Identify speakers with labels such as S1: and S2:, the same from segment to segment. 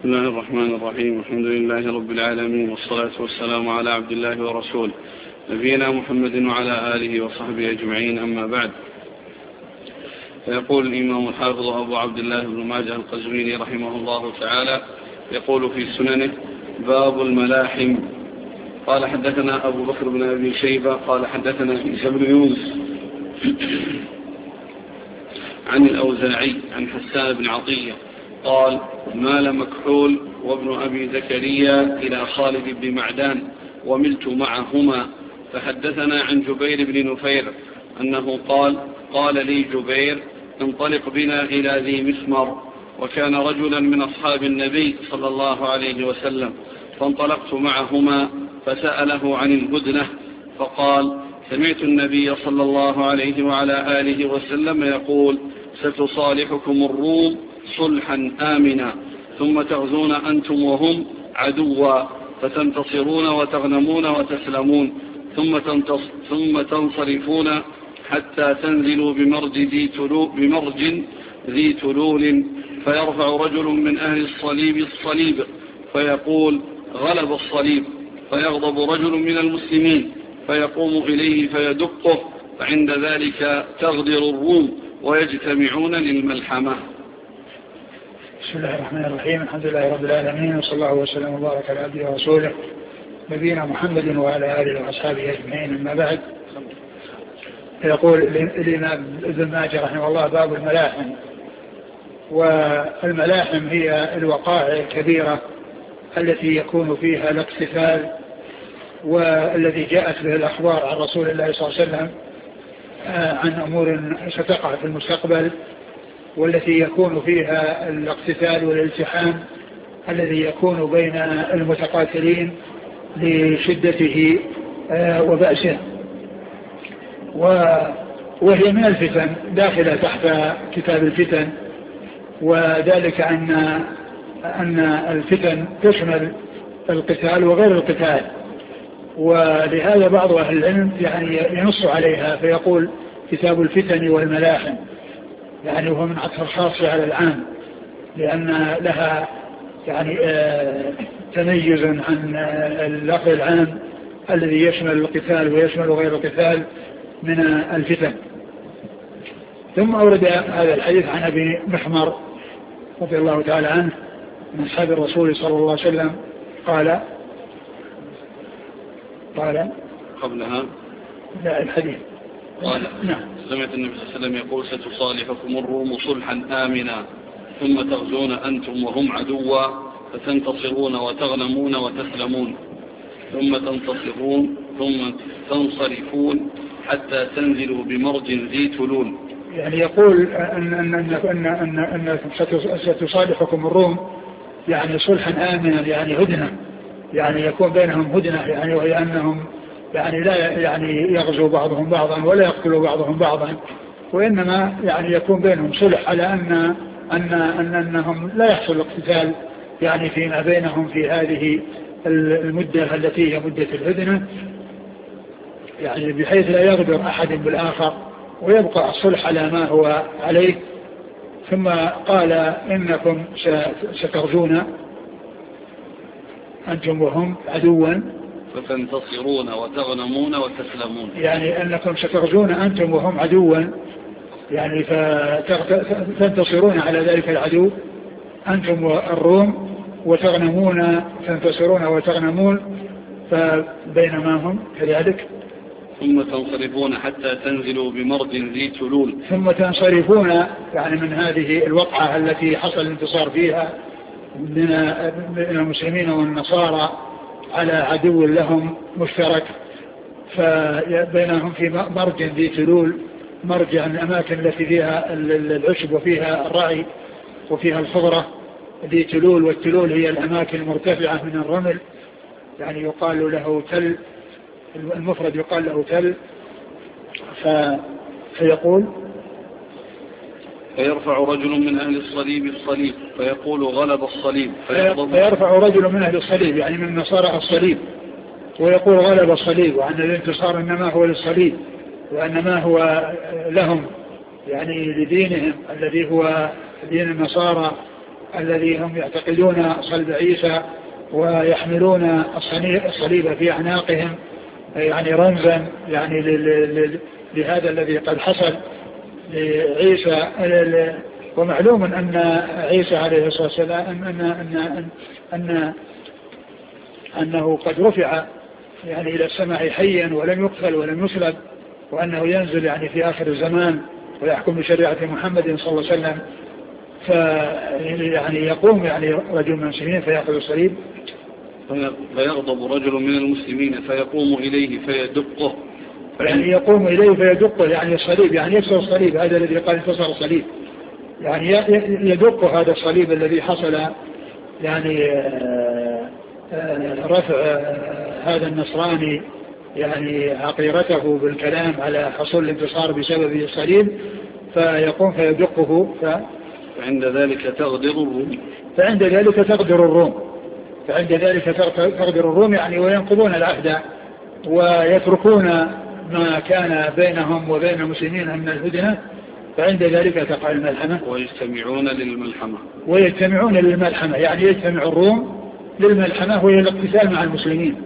S1: بسم الله الرحمن الرحيم. الحمد لله رب العالمين، والصلاة والسلام على عبد الله ورسوله نبينا محمد وعلى آله وصحبه أجمعين، أما بعد. فيقول الإمام الحافظ أبو عبد الله بن ماجه القزويني رحمه الله تعالى يقول في سننه: باب الملاحم. قال حدثنا أبو بكر بن أبي شيبة قال حدثنا عيسى بن يونس عن الأوزاعي عن حسان بن عطية قال: مال مكحول وابن أبي زكريا إلى خالد بن معدان وملت معهما، فحدثنا عن جبير بن نفير أنه قال لي جبير: انطلق بنا إلى ذي مسمر، وكان رجلا من أصحاب النبي صلى الله عليه وسلم، فانطلقت معهما فسأله عن الهدنة، فقال: سمعت النبي صلى الله عليه وعلى آله وسلم يقول: ستصالحكم الروم صلحا آمنا، ثم تغزون أنتم وهم عدوا، فتنتصرون وتغنمون وتسلمون، ثم تنصرفون حتى تنزلوا بمرج ذي تلول، فيرفع رجل من أهل الصليب فيقول: غلب الصليب، فيغضب رجل من المسلمين فيقوم إليه فيدقه، فعند ذلك تغدر الروم ويجتمعون للملحمة.
S2: بسم الله الرحمن الرحيم. الحمد لله رب العالمين، وصلى الله وسلم وبارك على عبده ورسوله نبينا محمد وعلى آله وأصحابه أجمعين، أما بعد. يقول الإمام ابن ماجه رحمه الله: باب الملاحم. والملاحم هي الوقائع الكبيرة التي يكون فيها الاقتتال، والذي جاءت به الأخبار عن رسول الله صلى الله عليه وسلم عن أمور ستقع في المستقبل، والتي يكون فيها الاقتتال والالتحام الذي يكون بين المتقاتلين لشدته وبأسه، وهي من الفتن داخلة تحت كتاب الفتن، وذلك أن الفتن تشمل القتال وغير القتال، ولهذا بعض أهل العلم يعني ينص عليها فيقول: كتاب الفتن والملاحم، يعني هو من عطف الخاص على العام، لأن لها يعني تميز عن اللفظ العام الذي يشمل القتال ويشمل غير القتال من الفتن. ثم أورد هذا الحديث عن أبي محمر رضي الله تعالى عنه من أصحاب الرسول صلى الله عليه وسلم قال
S1: قبلها
S2: لا الحديث
S1: قال:
S2: نعم.
S1: سمعت النبي صلى الله عليه وسلم يقول: ستصالحكم الروم صلحا آمنا، ثم تغزون أنتم وهم عدوا، فتنتصرون وتغنمون وتسلمون، ثم تنتصرون ثم تنصرفون حتى تنزلوا بمرج ذي تلول.
S2: يعني يقول أن ستصالحكم الروم يعني صلحا آمنا، يعني هدنة، يعني يكون بينهم هدنة، يعني وهي أنهم يعني لا يعني يغزو بعضهم بعضا ولا يقتلوا بعضهم بعضا، وإنما يعني يكون بينهم صلح على أنهم لا يحصل الاقتتال يعني فيما بينهم في هذه المدة التي هي مدة الهدنة، يعني بحيث لا يغدر أحد بالآخر ويبقى الصلح على ما هو عليه. ثم قال: إنكم ستغزون أنتم وهم عدوا،
S1: فتنتصرون وتغنمون وتسلمون،
S2: يعني أنكم ستغزون أنتم وهم عدوا، يعني فتنتصرون على ذلك العدو أنتم والروم، وتغنمون، تنتصرون وتغنمون، فبينما هم كذلك.
S1: ثم تنصرفون حتى تنزلوا بمرج ذي تلول.
S2: ثم تنصرفون يعني من هذه الوقعة التي حصل الانتصار فيها من المسلمين والنصارى على عدو لهم مشترك، فبينهم في مرج ذي تلول، مرج عن الأماكن التي فيها العشب وفيها الرعي وفيها الخضرة، ذي تلول. والتلول هي الأماكن المرتفعة من الرمل، يعني يقال له تل، المفرد يقال له تل. فيقول:
S1: فيرفع رجل من أهل الصليب فيقول: غلب الصليب،
S2: فيرفع رجل من أهل الصليب يعني من نصارى الصليب ويقول: غلب الصليب، وأن الانتصار إنما هو للصليب، وأنما هو لهم يعني لدينهم الذي هو دين النصارى الذي هم يعتقدون صلب عيسى ويحملون الصليب في أعناقهم يعني رمزا يعني لهذا الذي قد حصل لعيسى. ومعلوم أن عيسى عليه الصلاة والسلام أنه قد رفع يعني إلى السماء حيا ولم يقتل ولم يصلب، وأنه ينزل يعني في آخر الزمان ويحكم بشريعة محمد صلى الله عليه وسلم. يعني يقوم يعني رجل من المسلمين فيأخذ الصليب
S1: فيغضب رجل من المسلمين فيقوم إليه فيدقه،
S2: يعني يقوم إليه فيدقه يعني الصليب، يعني يكسر الصليب، هذا الذي قال انتصر الصليب، يعني يدق هذا الصليب الذي حصل يعني رفع هذا النصراني يعني عقيرته بالكلام على حصول الانتصار بسبب الصليب، فيقوم فيدقه
S1: فعند ذلك تغدر الروم.
S2: فعند ذلك تغدر الروم يعني وينقضون العهد ويتركون ما كان بينهم وبين المسلمين من الهدنة، فعند ذلك تقع الملحمة ويجتمعون للملحمة يعني يجتمع الروم للملحمة وهي الاقتتال مع المسلمين،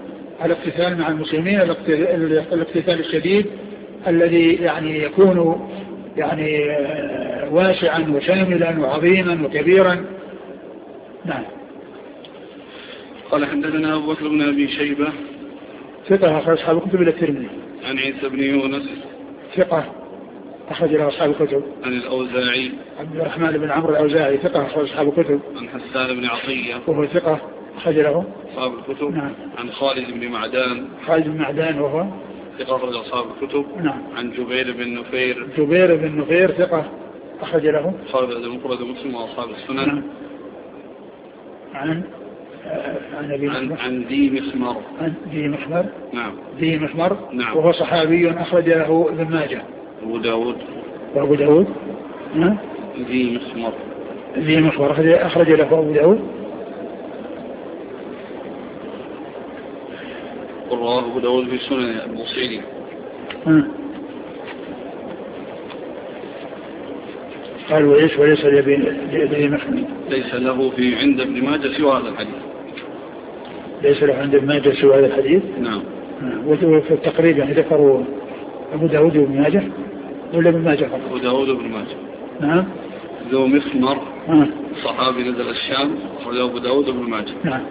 S2: الاقتتال الشديد الذي يعني يكون يعني واسعا وشاملا وعظيما وكبيرا. نعم.
S1: قال حدثنا أبو بكر بن أبي شيبة
S2: ثقة أخرج أصحاب الكتب إلى الترمذي.
S1: عن عيسى بن يونس
S2: ثقة أخرج له أصحاب الكتب.
S1: عن الأوزاعي
S2: عبد الرحمن بن عمرو الأوزاعي ثقة أخرج أصحاب الكتب.
S1: عن حسان بن عطية
S2: وهو ثقة أخرج له
S1: أصحاب الكتب.
S2: نعم.
S1: عن خالد بن معدان
S2: وهو
S1: ثقة أخرج أصحاب الكتب.
S2: نعم.
S1: عن جبير بن
S2: نفير ثقة أخرج له
S1: خالد المفرد مسلم وأصحاب السنن.
S2: نعم. عن
S1: ذي مخمر. نعم.
S2: ذي مخمر.
S1: نعم.
S2: وهو صحابي أخرج له ابن ماجه وأبو داود. نعم. ذي مخمر أخرج له أبو داود.
S1: رواه أبو داود في سنن الموصلي.
S2: قال وليس لذي مخمر
S1: ليس له في عند ابن ماجه سوى هذا الحديث.
S2: ليس له عند ابن ماجه سوى هذا الحديث.
S1: نعم.
S2: وفي التقريب يعني ذكروا أبو داود وابن ماجه ولا ابن ماجه فقط؟
S1: أبو داود وابن ماجه.
S2: نعم.
S1: ذو مخمر صحابي نزل الشام أخرجه أبو داود وابن ماجه.
S2: نعم.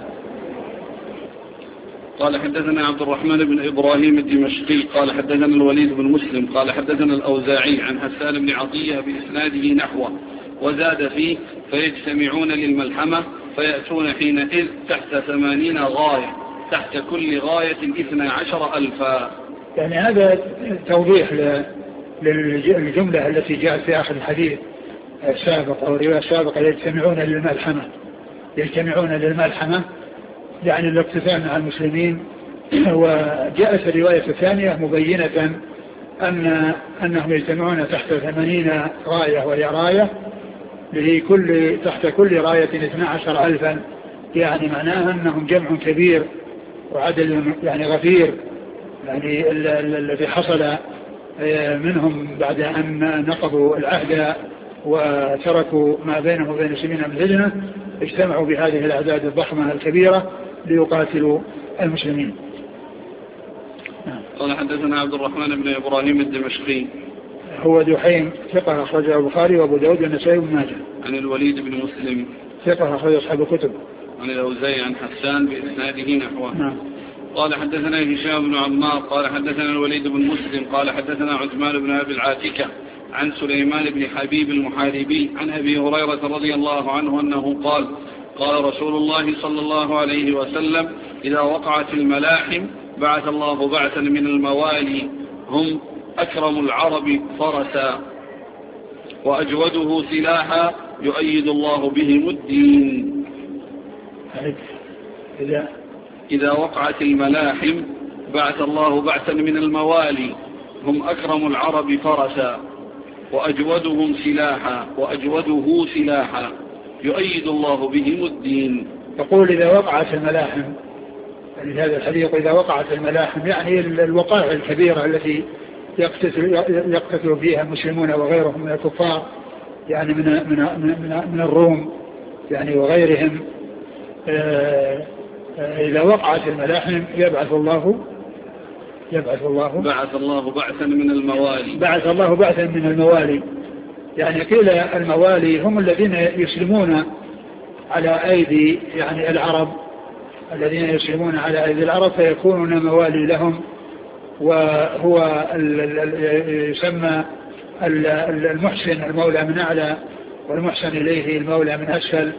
S1: قال حدثنا عبد الرحمن بن إبراهيم الدمشقي قال حدثنا الوليد بن مسلم قال حدثنا الأوزاعي عن حسان بن عطية بإسناده نحوه وزاد فيه فيجتمعون للملحمة فيأتون حينئذ تحت 80 غاية تحت كل غاية 12,000.
S2: يعني هذا توضيح للجملة التي جاءت في آخر الحديث السابق أو الرواية السابقة يجتمعون للملحمة يعني الاقتتال مع المسلمين. وجاءت الرواية الثانية مبينة أنهم يجتمعون تحت 80 راية وهي راية تحت كل راية 12,000 يعني معناها أنهم جمع كبير وعدد يعني غفير يعني الذي حصل منهم بعد أن نقضوا العهد وتركوا ما بينهم وبين المسلمين من الهدنة اجتمعوا بهذه الأعداد الضخمة الكبيرة ليقاتلوا المسلمين.
S1: قال حدثنا عبد الرحمن بن إبراهيم الدمشقي
S2: هو دحيم ثقة أخرجه البخاري وأبو داود والنسائي وابن ماجه.
S1: عن الوليد بن مسلم
S2: ثقة أخرج أصحاب الكتب.
S1: عن الأوزاعي عن حسان بإسناده نحوه.
S2: نعم.
S1: قال حدثنا هشام بن عمار قال حدثنا الوليد بن مسلم قال حدثنا عثمان بن أبي العاتكة عن سليمان بن حبيب المحاربي عن أبي هريرة رضي الله عنه أنه قال قال رسول الله صلى الله عليه وسلم إذا وقعت الملاحم بعث الله بعثا من الموالي هم أكرم العرب فرسا وأجوده سلاحا يؤيد الله بهم الدين. إذا وقعت الملاحم بعث الله بعثا من الموالي هم أكرم العرب فرسا وأجوده سلاحا يؤيد الله بهم الدين.
S2: يقول إذا وقعت الملاحم يعني هذا الحديث إذا وقعت الملاحم يعني الوقائع الكبيرة التي يقتتل فيها المسلمون وغيرهم من الكفار يعني من الروم يعني وغيرهم إذا وقعت الملاحم بعث الله
S1: بعثا من الموالي.
S2: بعث الله بعثا من الموالي، يعني قيل الموالي هم الذين يسلمون على أيدي يعني العرب، الذين يسلمون على أيدي العرب فيكونون موالي لهم، وهو يسمى المحسن المولى من أعلى، والمحسن إليه المولى من أسفل.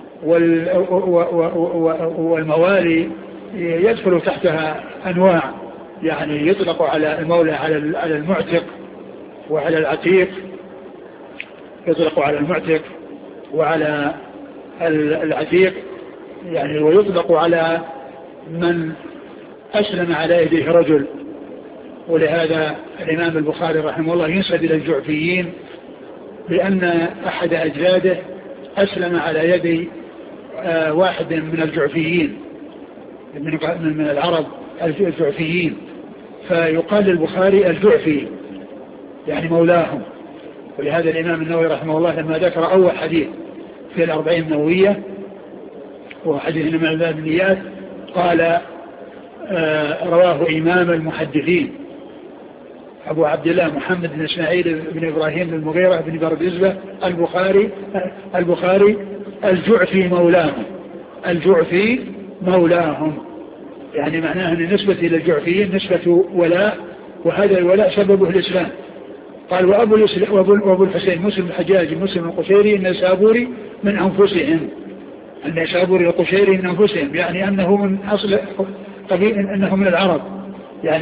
S2: والموالي يدخل تحتها أنواع، يعني يطلق على المولى على المعتق وعلى العتيق، يطلق على المعتق وعلى العتيق يعني، ويطلق على من أسلم على يديه رجل. ولهذا الإمام البخاري رحمه الله ينسب إلى الجعفيين لأن أحد أجداده أسلم على يد واحد من الجعفيين من العرب الجعفيين، فيقال للبخاري الجعفي يعني مولاهم. ولهذا الإمام النووي رحمه الله لما ذكر أول حديث في الأربعين النووية وهو حديث من الباب النيات قال رواه إمام المحدثين أبو عبد الله محمد بن إسماعيل بن إبراهيم بن المغيرة بن بردزبة البخاري الجعفي مولاهم، الجعفي مولاهم، يعني معناه أن النسبة إلى الجعفيين نسبة ولاء، وهذا الولاء سببه الإسلام. قال وأبو الحسين مسلم الحجاج مسلم القشيري النيسابوري من أنفسهم، النيسابوري القشيري من أنفسهم، يعني أنه من أصل قبيل، أنه من العرب، يعني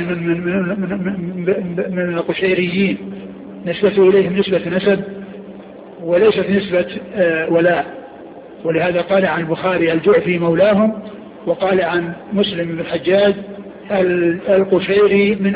S2: من القشيريين، نسبة إليهم نسبة نسب وليست نسبة ولاء. ولهذا قال عن البخاري الجعفي مولاهم، وقال عن مسلم بن الحجاج القشيري من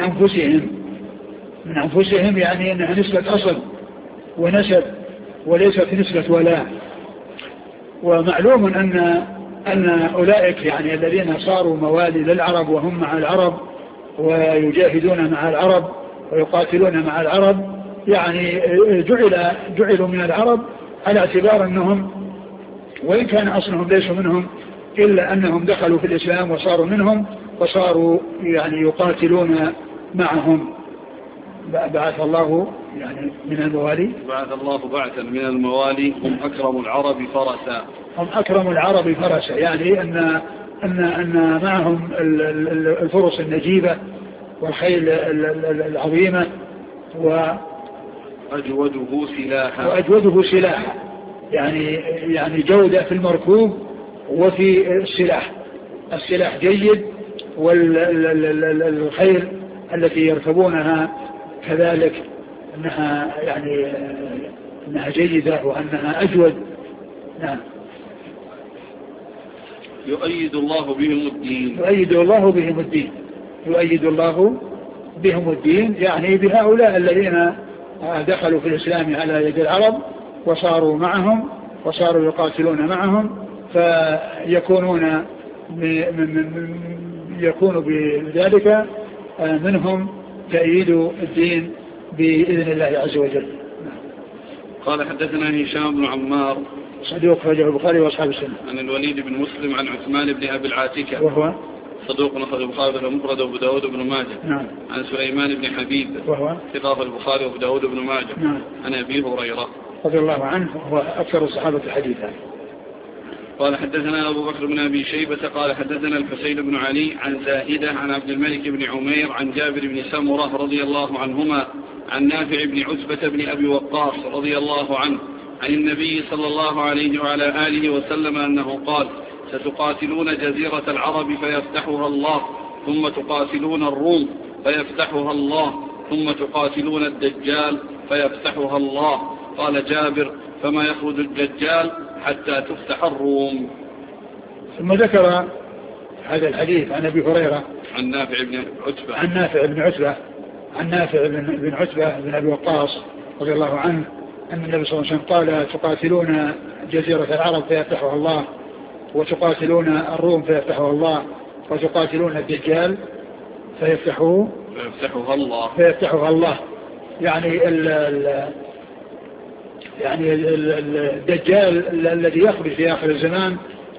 S2: أنفسهم، يعني أنها نسبة أصل ونسب وليست نسبة ولاء. ومعلوم أن أولئك يعني الذين صاروا موالي للعرب وهم مع العرب ويجاهدون مع العرب ويقاتلون مع العرب، يعني جعلوا من العرب على اعتبار أنهم وإن كان أصلهم ليسوا منهم إلا أنهم دخلوا في الإسلام وصاروا منهم وصاروا يعني يقاتلون معهم. بعث الله يعني من الموالي،
S1: بعث الله بعثا من الموالي هم أكرم العرب فرسا، يعني أن معهم الفرس النجيبة والخيل العظيمة وأجوده سلاحا، يعني جودة في المركوب وفي السلاح جيد، والخيل التي يركبونها كذلك أنها جيدة وأنها أجود. نعم. يؤيد الله
S2: بهم الدين، يعني بهؤلاء الذين دخلوا في الإسلام على يد العرب وصاروا معهم وصاروا يقاتلون معهم، فيكون بذلك منهم تأييد الدين بإذن الله عز وجل.
S1: قال حدثنا هشام بن عمار
S2: صدوق أخرجه البخاري وأصحاب السنة.
S1: عن الوليد بن مسلم عن عثمان بن أبي العاتكة
S2: وهو
S1: صدوق أخرجه البخاري ومفرد وأبو داود بن ماجه.
S2: نعم.
S1: عن سليمان بن حبيب
S2: وهو
S1: ثقة البخاري وأبو داود بن ماجه.
S2: نعم.
S1: عن أبي هريرة
S2: رضي الله عنه وهو أكثر الصحابة حديثا.
S1: قال حدثنا أبو بكر بن أبي شيبة قال حدثنا الحسين بن علي عن زائدة عن عبد الملك بن عمير عن جابر بن سمرة رضي الله عنهما عن نافع بن عتبة بن أبي وقاص رضي الله عنه عن النبي صلى الله عليه وعلى آله وسلم أنه قال ستقاتلون جزيرة العرب فيفتحها الله، ثم تقاتلون الروم فيفتحها الله، ثم تقاتلون الدجال فيفتحها الله. قال جابر فما يخرج الدجال حتى تفتح الروم.
S2: ثم ذكر هذا الحديث عن أبي هريرة
S1: عن نافع بن عتبة
S2: بن أبي وقاص رضي الله عنه أن النبي صلى الله عليه وسلم قال تقاتلون جزيرة العرب فيفتحها الله، وتقاتلون الروم فيفتحها الله، وتقاتلون الدجال فيفتحها الله. يعني يعني الدجال الذي يخرج في آخر الزمان،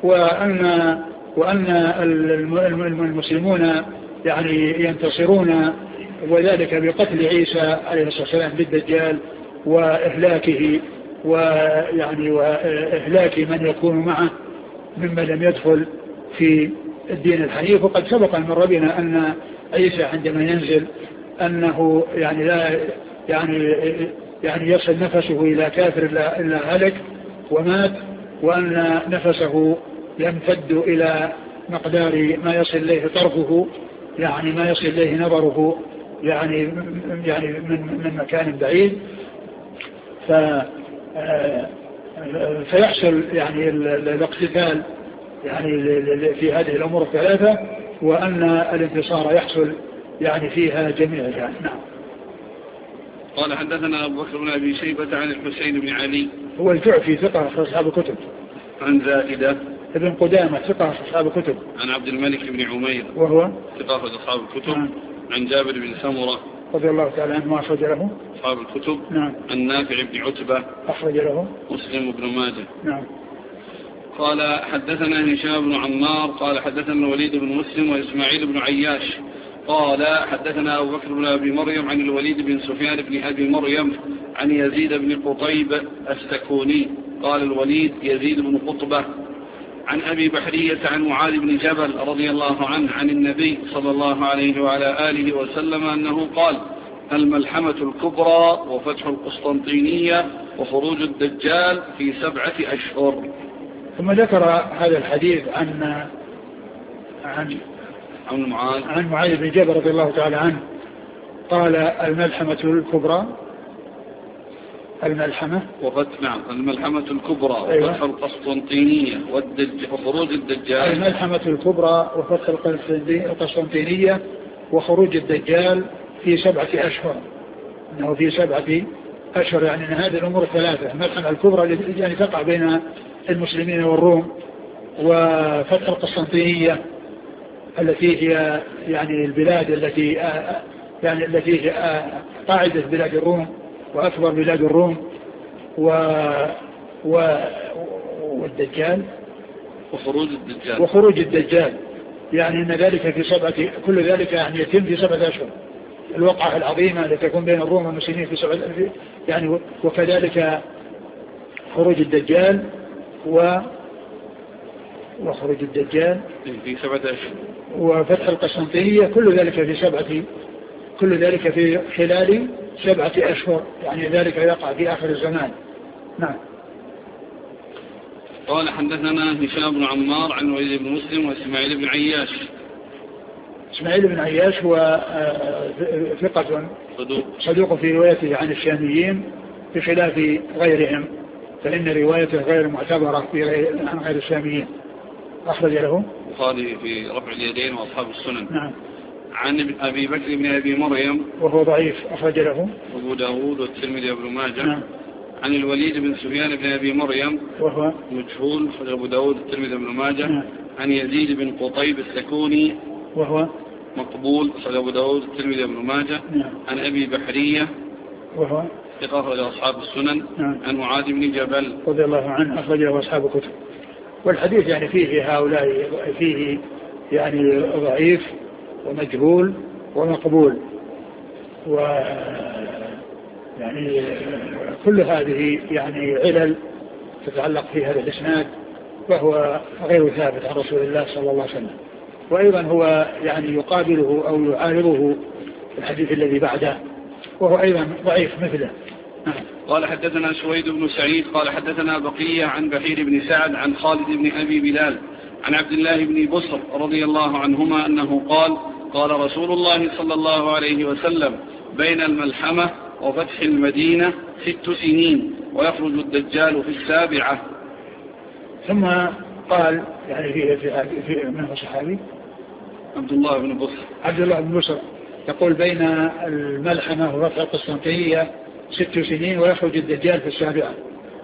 S2: وأن المسلمون يعني ينتصرون، وذلك بقتل عيسى عليه الصلاة والسلام بالدجال وإهلاكه، ويعني وإهلاك من يكون معه ممن لم يدخل في الدين الحنيف. وقد سبق من ربنا أن عيسى عندما ينزل أنه يعني لا يعني يصل نفسه إلى كافر إلا هلك ومات، وأن نفسه يمتد إلى مقدار ما يصل إليه طرفه، يعني ما يصل إليه نظره، يعني من مكان بعيد. فيحصل يعني الاقتتال يعني في هذه الأمور الثلاثة، وأن الانتصار يحصل يعني فيها جميعها. نعم.
S1: قال حدثنا أبو بكر بن أبي شيبة عن الحسين بن علي
S2: هو الجعفي ثقة في أصحاب الكتب.
S1: عن زائدة
S2: ابن قدامة ثقة في أصحاب الكتب.
S1: عن عبد الملك بن عمير
S2: وهو
S1: ثقة في أصحاب الكتب. عن جابر بن سمرة
S2: رضي الله تعالى عنه أخرج له
S1: أصحاب الكتب.
S2: نعم.
S1: عن نافع بن عتبة أخرج له مسلم بن ماجه.
S2: نعم.
S1: قال حدثنا هشام بن عمار قال حدثنا الوليد بن مسلم وإسماعيل بن عياش قال حدثنا أبو بكر بن أبي مريم عن الوليد بن سفيان بن أبي مريم عن يزيد بن قطيب السكوني قال الوليد يزيد بن قطبة عن أبي بحرية عن معاذ بن جبل رضي الله عنه عن النبي صلى الله عليه وعلى آله وسلم أنه قال الملحمة الكبرى وفتح القسطنطينية وخروج الدجال في 7 أشهر.
S2: ثم ذكر هذا الحديث عن معاذ بن جبل رضي الله تعالى عنه قال الملحمة الكبرى الملحمة
S1: الكبرى وفتح القسطنطينية وخروج الدجال.
S2: الملحمة الكبرى وفتح القسطنطينية وخروج الدجال في 7 أشهر. إنه في 7 أشهر، يعني أن هذه الأمور الثلاثة، الملحمة الكبرى يعني تقع بين المسلمين والروم، وفتح القسطنطينية التي هي يعني البلاد التي هي قاعدة بلاد الروم وأكبر بلاد الروم، والدجال وخروج الدجال يعني أن ذلك في 7، كل ذلك يعني يتم في 7 أشهر. الوقعة العظيمة التي تكون بين الروم والمسلمين في 7 يعني، وكذلك خروج الدجال وخروج الدجال
S1: في 7 أشهر
S2: وفتح القسطنطينية، كل ذلك في خلال 7 أشهر، يعني ذلك يقع في آخر الزمان. نعم.
S1: قال حدثنا هشام بن عمار عن وليد بن مسلم وإسماعيل بن عياش.
S2: إسماعيل بن عياش هو ثقة صدوق في روايته عن الشاميين بخلاف غيرهم، فإن روايته غير معتبرة عن غير الشاميين. أخرج له
S1: البخاري في رفع اليدين وأصحاب السنن.
S2: نعم.
S1: عن أبي بكر بن أبي مريم
S2: وهو ضعيف، أخرج له
S1: أبو داود والترمذي وابن ماجه.
S2: نعم.
S1: عن الوليد بن سفيان بن أبي مريم
S2: وهو
S1: مجهول، أبو داود والترمذي وابن ماجه.
S2: نعم.
S1: عن يزيد بن قطيب السكوني
S2: وهو
S1: مقبول، أبو داود والترمذي وابن ماجه.
S2: نعم.
S1: عن أبي بحرية
S2: وهو
S1: ثقة لأصحاب السنن.
S2: نعم.
S1: عن معاذ بن جبل
S2: رضي الله عنه أخرج له أصحاب الكتب. والحديث يعني فيه هؤلاء، فيه يعني ضعيف ومجهول ومقبول، يعني كل هذه يعني علل تتعلق في هذا الإسناد، وهو غير ثابت عن رسول الله صلى الله عليه وسلم. وأيضا هو يعني يقابله أو يعارضه الحديث الذي بعده، وهو أيضا ضعيف مثله.
S1: قال حدثنا سويد بن سعيد قال حدثنا بقية عن بحير بن سعد عن خالد بن أبي بلال عن عبد الله بن بصر رضي الله عنهما أنه قال رسول الله صلى الله عليه وسلم بين الملحمة وفتح المدينة 6 سنين ويخرج الدجال في 7.
S2: ثم قال يعني في من هو صحابي؟
S1: عبد الله بن بصر
S2: يقول بين الملحمة وفتح القسطنطينية 6 سنين ويخرج الدجال في 7.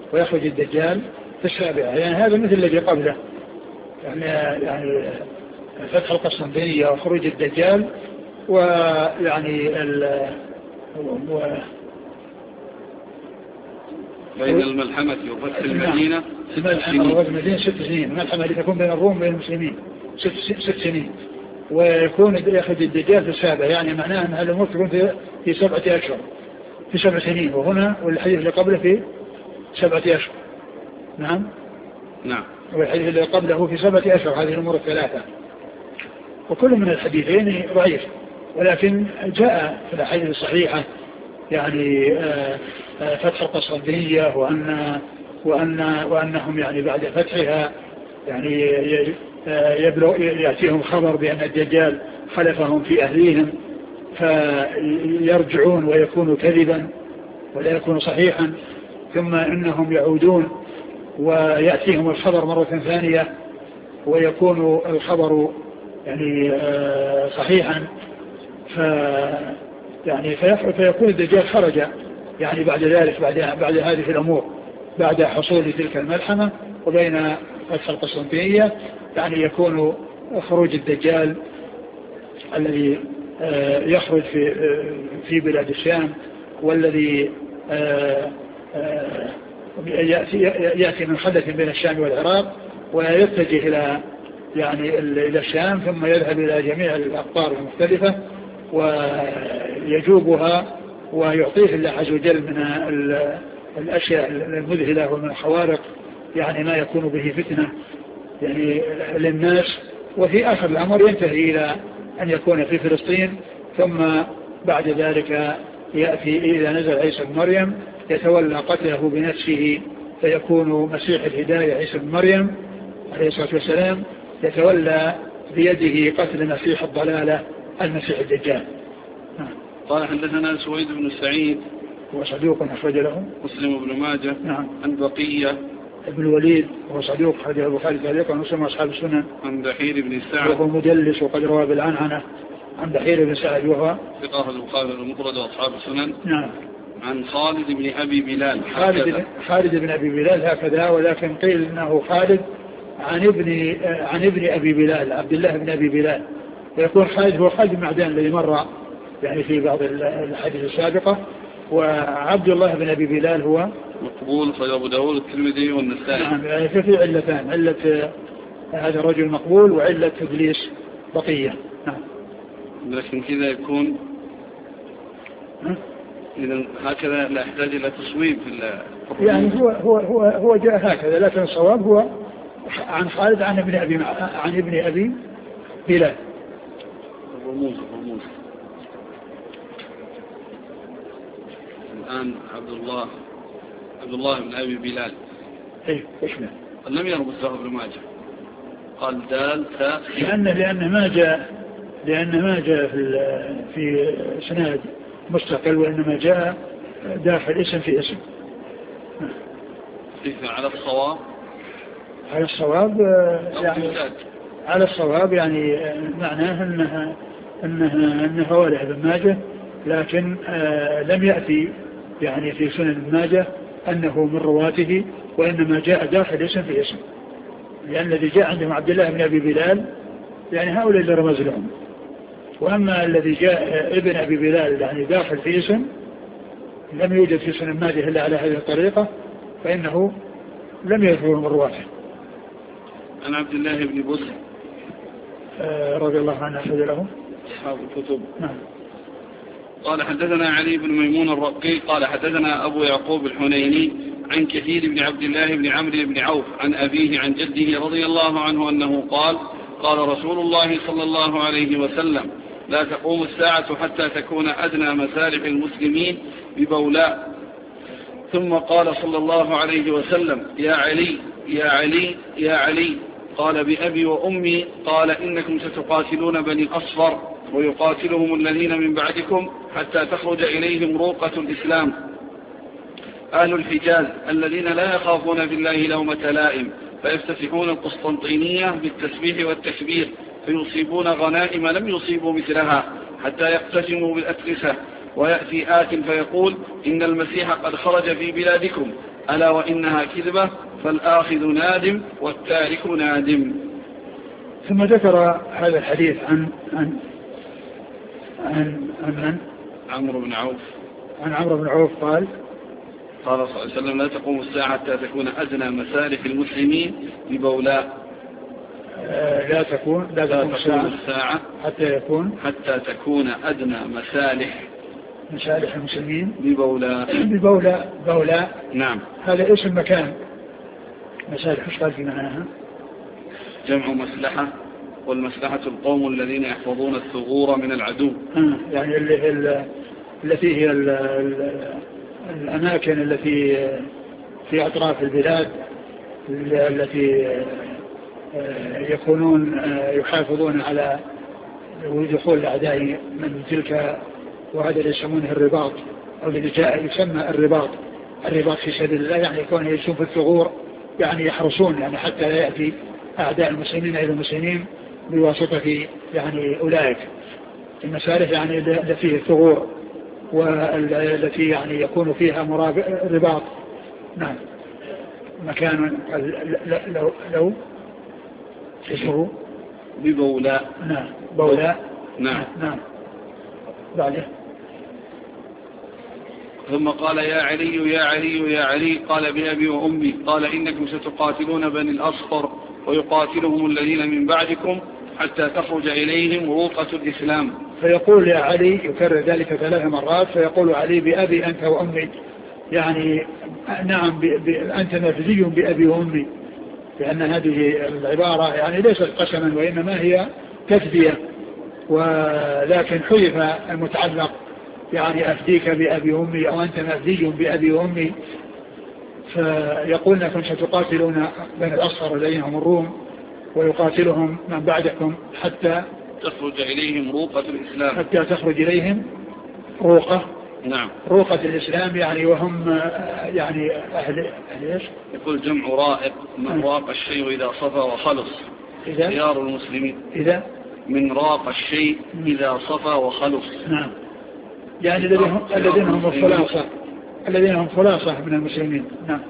S2: يعني هذا مثل الذي قبله، يعني فتح القسطنطينية وخروج الدجال، ويعني
S1: بين الملحمة وفتح المدينة 6 سنين.
S2: الملحمة والمدينة 6 سنين. الملحمة اللي تكون بين الروم وبين المسلمين 6 سنين. ويكون يأخذ الدجال في 7، يعني معناه أن الأمور تكون في 7 أشهر، في 7 سنين. وهنا والحديث اللي قبله في 7 أشهر. نعم. والحديث اللي قبله في 7 أشهر. هذه الأمور الثلاثة، وكل من الحديثين ضعيف، ولكن جاء في الأحاديث الصحيحة يعني فتح القسطنطينية وأنهم يعني بعد فتحها يعني يأتيهم خبر بأن الدجال خلفهم في أهليهم فيرجعون ويكون كذبا ولا يكون صحيحا، ثم إنهم يعودون ويأتيهم الخبر مرة ثانية ويكون الخبر يعني صحيحا، فيكون الدجال خرج يعني بعد ذلك، بعد هذه الأمور، بعد حصول تلك الملحمة وبين فتح القسطنطينية، يعني يكون خروج الدجال الذي يخرج في بلاد الشام، والذي يأتي من خلة بين الشام والعراق ويتجه إلى الشام، ثم يذهب إلى جميع الأقطار المختلفة ويجوبها ويعطيه الله عز وجل من الأشياء المذهلة ومن الخوارق، يعني ما يكون به فتنة يعني للناس. وفي آخر الأمر ينتهي إلى أن يكون في فلسطين، ثم بعد ذلك يأتي إذا نزل عيسى بن مريم يتولى قتله بنفسه، فيكون مسيح الهداية عيسى بن مريم عليه الصلاة والسلام يتولى بيده قتل مسيح الضلالة المسيح الدجال.
S1: قال حدثنا سويد بن سعيد
S2: هو صدوق أخرج له
S1: مسلم بن ماجه. عن بقية
S2: ابن الوليد وهو صدوق أخرج له البخاري تعليقا ومسلم أصحاب السنن.
S1: عن بحير بن سعد
S2: وهو مدلس وقد روى بالعنعنة. عن بحير بن سعد وهو
S1: ثقة البخاري المفرد وأصحاب السنن.
S2: نعم.
S1: عن خالد بن أبي بلال.
S2: خالد بن أبي بلال هكذا، ولكن قيل إنه خالد عن ابن أبي بلال عبد الله بن أبي بلال، ويكون خالد هو خالد بن معدان الذي مر يعني في بعض الحديث السابقة. وعبد الله بن أبي بلال هو
S1: مقبول في أبو داود الترمذي والنسائي.
S2: نعم. يعني في علتان، علة هذا الرجل مقبول وعلة إبليس بقية. نعم.
S1: لكن كذا يكون إذا هكذا لا يحتاج إلى تصويب في
S2: يعني هو جاء هكذا، لكن الصواب هو عن خالد عن ابن أبي بلال.
S1: الرموز الآن عبد الله بن أبي بلال.
S2: إيه إيشنا
S1: لم يربط له ابن ماجه، قال دال تاء
S2: لأن ما جاء في سناد مستقل، وإنما جاء داخل اسم في اسم. على الصواب يعني معناه أنها والح بن ماجه، لكن لم يأتي يعني في سنن ابن ماجه أنه من رواته، وإنما جاء داخل اسم في اسم، لأن الذي جاء عندهم عبد الله بن أبي بلال يعني هؤلاء اللي رمز لهم. وأما الذي جاء ابن أبي بلال يعني داخل في اسم لم يوجد في سنن ماجه إلا على هذه الطريقة، فإنه لم يذكر من رواته.
S1: عن عبد الله بن بسر
S2: رضي الله عنه أخرج له
S1: أصحاب الكتب.
S2: نعم.
S1: قال حدثنا علي بن ميمون الرقي قال حدثنا أبو يعقوب الحنيني عن كثير بن عبد الله بن عمرو بن عوف عن أبيه عن جده رضي الله عنه أنه قال رسول الله صلى الله عليه وسلم: لا تقوم الساعة حتى تكون أدنى مسارح المسلمين ببولاء. ثم قال صلى الله عليه وسلم: يا علي يا علي يا علي. قال: بأبي وأمي. قال: إنكم ستقاتلون بني الأصفر ويقاتلهم الذين من بعدكم حتى تخرج إليهم روقة الإسلام، أهل الحجاز الذين لا يخافون في الله لومة لائم، فيفتتحون القسطنطينية بالتسبيح والتكبير، فيصيبون غنائم لم يصيبوا مثلها حتى يقتسموا بالأتلسة. ويأتي آت فيقول: إن المسيح قد خرج في بلادكم، ألا وإنها كذبة، فالآخذ نادم والتارك نادم.
S2: ثم ذكر هذا الحديث عن
S1: عمرو بن عوف.
S2: عن عمرو بن عوف
S1: قال صلى الله عليه وسلم: لا تقوم الساعة حتى تكون أدنى مسالك المسلمين ببولاء.
S2: لا تكون الساعة
S1: حتى تكون أدنى مسالك
S2: المسلمين
S1: ببولاء. نعم.
S2: هذا اسم مكان. مسالك ايش قال في معناها؟
S1: جمع مصلحة، والمصلحة القوم الذين يحفظون الثغور من العدو.
S2: يعني التي هي الأماكن التي في أطراف البلاد التي يكونون يحافظون على دخول الأعداء من تلك، وهذا اللي يسمونه الرباط، أو الذي جاء يسمى الرباط في سبيل الله، يعني يكون يسون في الثغور، يعني يحرسون يعني حتى لا يأتي أعداء المسلمين إلى المسلمين بواسطة يعني أولئك المسالك، يعني التي الثغور والتي يعني يكون فيها رباط. نعم. مكان لو اسمه
S1: ببولاء.
S2: نعم. بولاء.
S1: نعم.
S2: بعده
S1: ثم قال: يا علي يا علي يا علي. قال: بأبي وأمي. قال: إنكم ستقاتلون بني الأصفر ويقاتلهم الذين من بعدكم حتى تخرج إليهم روقة الإسلام.
S2: فيقول يا علي، يكرر ذلك 3 مرات، فيقول علي: بأبي أنت وأمي، يعني نعم أنت مفزي بأبي وأمي، لأن هذه العبارة يعني ليست قسما وإنما هي تثبية، ولكن حذف المتعلق، يعني أفديك بأبي وأمي أو أنت مفزي بأبي وأمي. فيقول أنكم ستقاتلون بني الأصفر الذين هم الروم ويقاتلهم من بعدكم حتى
S1: تخرج إليهم روقة الإسلام.
S2: حتى تخرج إليهم روقة.
S1: نعم.
S2: روقة الإسلام، يعني وهم يعني أهل إيش؟
S1: يقول جمع رائق، من راق الشيء إذا صفى وخلص. خيار المسلمين
S2: إذا
S1: من راق الشيء إذا صفى وخلص.
S2: نعم. يعني الذين هم خلاصة من المسلمين. نعم.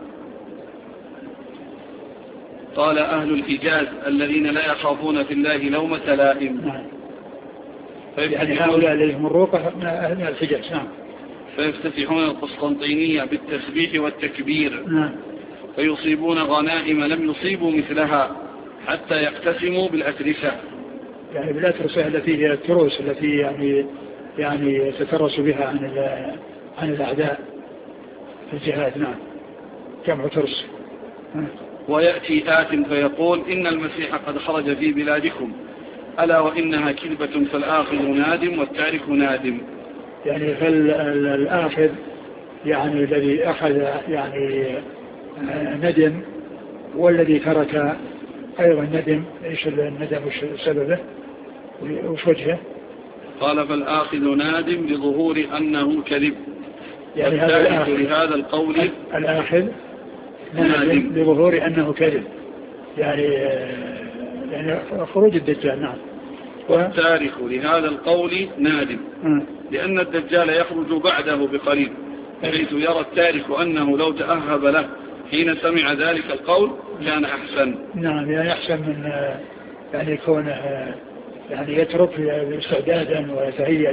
S1: قال: أهل الحجاز الذين لا يخافون في الله لومة لائم.
S2: نعم. يعني هؤلاء الذين الروقة من أهل الحجاز. نعم.
S1: فيفتتحون القسطنطينية بالتسبيح والتكبير.
S2: نعم.
S1: فيصيبون غنائم لم يصيبوا مثلها حتى يقتسموا بالأترسة.
S2: يعني بالأترسة التي هي التروس التي يعني يتترس بها عن الأعداء في الجهاد. نعم. جمع ترس.
S1: ويأتي آت فيقول: إن المسيح قد خرج في بلادكم، ألا وإنها كذبة فالآخذ نادم والتارك نادم.
S2: يعني فالآخذ يعني الذي أخذ يعني ندم، والذي ترك أيضا ندم. إيش الندم وش سببه وش وجهه؟
S1: قال: فالآخذ نادم لظهور أنه كذب،
S2: يعني
S1: لهذا القول
S2: الآخذ نادم لظهور أنه كذب، يعني خروج الدجال. نعم.
S1: والتارك لهذا القول نادم، لأن الدجال يخرج بعده بقريب، حيث يرى التارك أنه لو تأهب له حين سمع ذلك القول كان أحسن.
S2: نعم. يعني أحسن من يعني كونه يعني يترك استعدادا ويتهيأ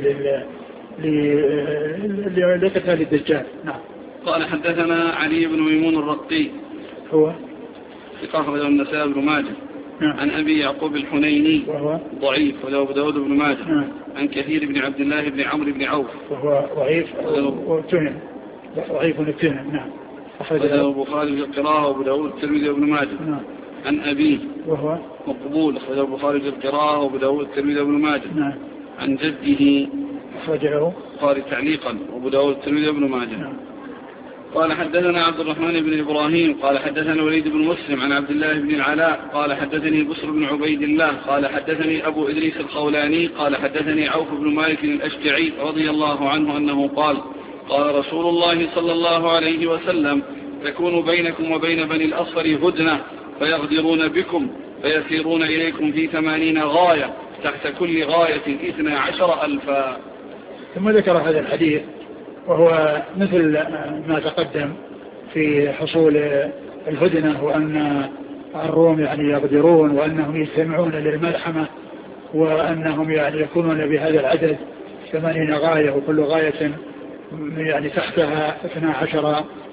S2: لقتال الدجال. نعم.
S1: قال: حدثنا علي بن ميمون الرقي،
S2: هو
S1: ثقة له النسائي بن ماجه.
S2: نعم.
S1: عن أبي يعقوب الحنيني
S2: وهو
S1: ضعيف وله أبو داود بن ماجه.
S2: نعم.
S1: عن كثير بن عبد الله بن عمرو بن عوف
S2: وهو ضعيف وتهم، ضعيف ونتهم. نعم.
S1: أخرجه البخاري في القراءة وأبو داود الترمذي وابن ماجه.
S2: نعم.
S1: عن أبيه
S2: وهو
S1: مقبول، أخرجه البخاري في القراءة وأبو داود الترمذي وابن ماجه.
S2: نعم.
S1: عن جده
S2: أخرجه
S1: البخاري تعليقا وأبو داود الترمذي وابن ماجه.
S2: نعم.
S1: قال: حدثنا عبد الرحمن بن إبراهيم قال: حدثنا وليد بن مسلم عن عبد الله بن العلاء قال: حدثني بصر بن عبيد الله قال: حدثني أبو إدريس الخولاني قال: حدثني عوف بن مالك الأشجعي رضي الله عنه أنه قال: قال رسول الله صلى الله عليه وسلم: تكون بينكم وبين بني الأصفر هدنة فيغدرون بكم فيسيرون إليكم في 80 غاية تحت كل غاية 12,000.
S2: ثم ذكر هذا الحديث وهو مثل ما تقدم في حصول الهدنة، وأن الروم يعني يغدرون وأنهم يجتمعون للملحمة، وأنهم يعني يكونون بهذا العدد 80 غاية، وكل غاية يعني تحتها 12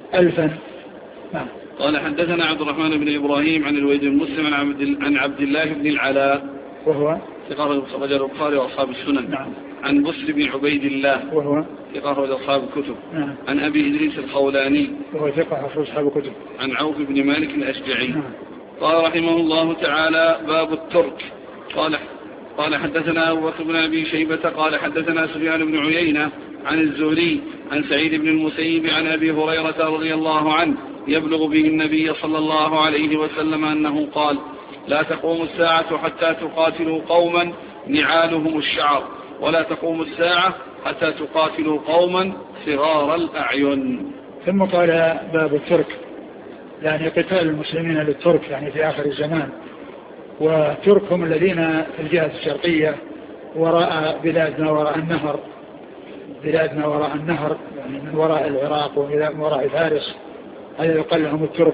S2: ألفا. نعم.
S1: قال حدثنا عبد الرحمن بن إبراهيم عن الوليد بن مسلم عن عبد الله بن العلاء
S2: وهو
S1: ثقة رجل البخاري وأصحاب السنن.
S2: نعم.
S1: عن بسر بن عبيد الله
S2: وهو
S1: ثقة رجل أصحاب الكتب.
S2: نعم.
S1: عن أبي إدريس الخولاني
S2: وهو ثقة أخرج أصحاب الكتب.
S1: عن عوف بن مالك الأشجعي.
S2: نعم.
S1: قال رحمه الله تعالى باب الترك. قال حدثنا أبو بكر بن أبي شيبة قال حدثنا سفيان بن عيينة عن الزهري عن سعيد بن المسيب عن أبي هريرة رضي الله عنه يبلغ به النبي صلى الله عليه وسلم أنه قال لا تقوم الساعة حتى تقاتلوا قوما نعالهم الشعر ولا تقوم الساعة حتى تقاتلوا قوما صغار الأعين.
S2: ثم قال باب الترك، يعني قتال المسلمين للترك يعني في آخر الزمان. وترك هم الذين في الجهة الشرقية وراء بلادنا وراء النهر، بلادنا وراء النهر يعني من وراء العراق ومن وراء فارس، هذا يقال لهم الترك.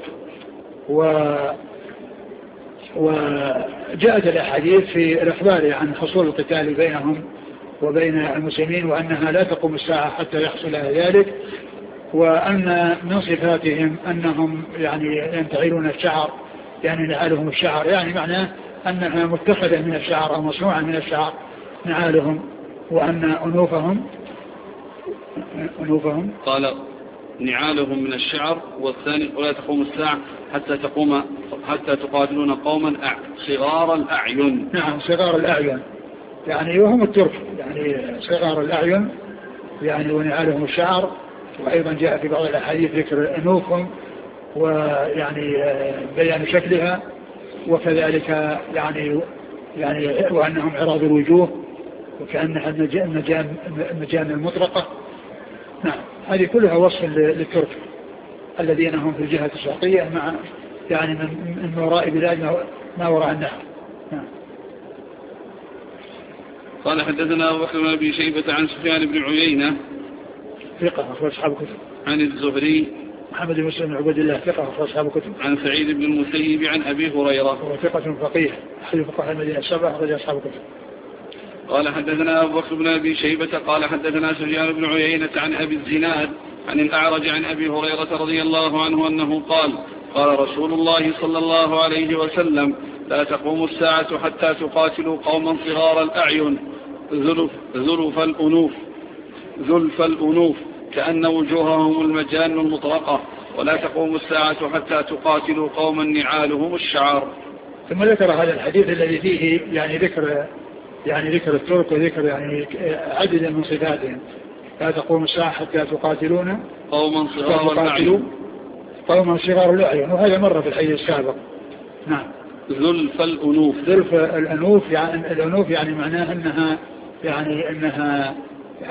S2: وجاءت الأحاديث في الإخبار عن حصول القتال بينهم وبين المسلمين وأنها لا تقوم الساعة حتى يحصل ذلك، وأن من صفاتهم أنهم يعني ينتعلون الشعر، يعني نعالهم الشعر، يعني معناه أنها متخذة من الشعر أو مصنوعة من الشعر نعالهم، وأن أنوفهم
S1: قال نعالهم من الشعر. والثاني ولا تقوم الساعة حتى تقاتلون قوما صغار الأعين.
S2: نعم صغار الأعين يعني وهم الترك، يعني صغار الأعين يعني ونعالهم الشعر. وأيضا جاء في بعض الأحاديث ذكر أنوفهم ويعني بيان شكلها، وكذلك يعني وأنهم عراض الوجوه وكأنها المجان المطرقة. نعم هذه كلها وصف للترك الذين هم في الجهة الشرقية مع يعني من وراء بلادنا ما وراء النهر. نعم.
S1: قال حدثنا أبو بكر بن أبي شيبة عن سفيان بن عيينة
S2: ثقة أخرج أصحاب الكتب.
S1: عن الزهري
S2: محمد بن مسلم بن عبيد الله ثقة أخرج أصحاب الكتب.
S1: عن سعيد بن المسيب عن أبي هريرة
S2: وهو ثقة فقيه أحد فقهاء المدينة السبعة أخرج أصحاب الكتب.
S1: قال حدثنا أبو بكر بن أبي شيبة قال حدثنا سفيان بن عيينة عن أبي الزناد عن الأعرج عن أبي هريرة رضي الله عنه أنه قال قال رسول الله صلى الله عليه وسلم لا تقوم الساعة حتى تقاتلوا قوما صغار الأعين ذلف الأنوف كأن وجوههم المجان المطرقة ولا تقوم الساعة حتى تقاتلوا قوما نعالهم الشعر.
S2: ثم ذكر هذا الحديث الذي فيه يعني ذكر الترك وذكر يعني عدد من صفاتهم. لا تقوم الساعة حتى تقاتلون
S1: قوما
S2: صغار الأعين، وهذا مرة في الحديث السابق. نعم.
S1: ذلف
S2: الأنوف يعني الأنوف يعني معناه أنها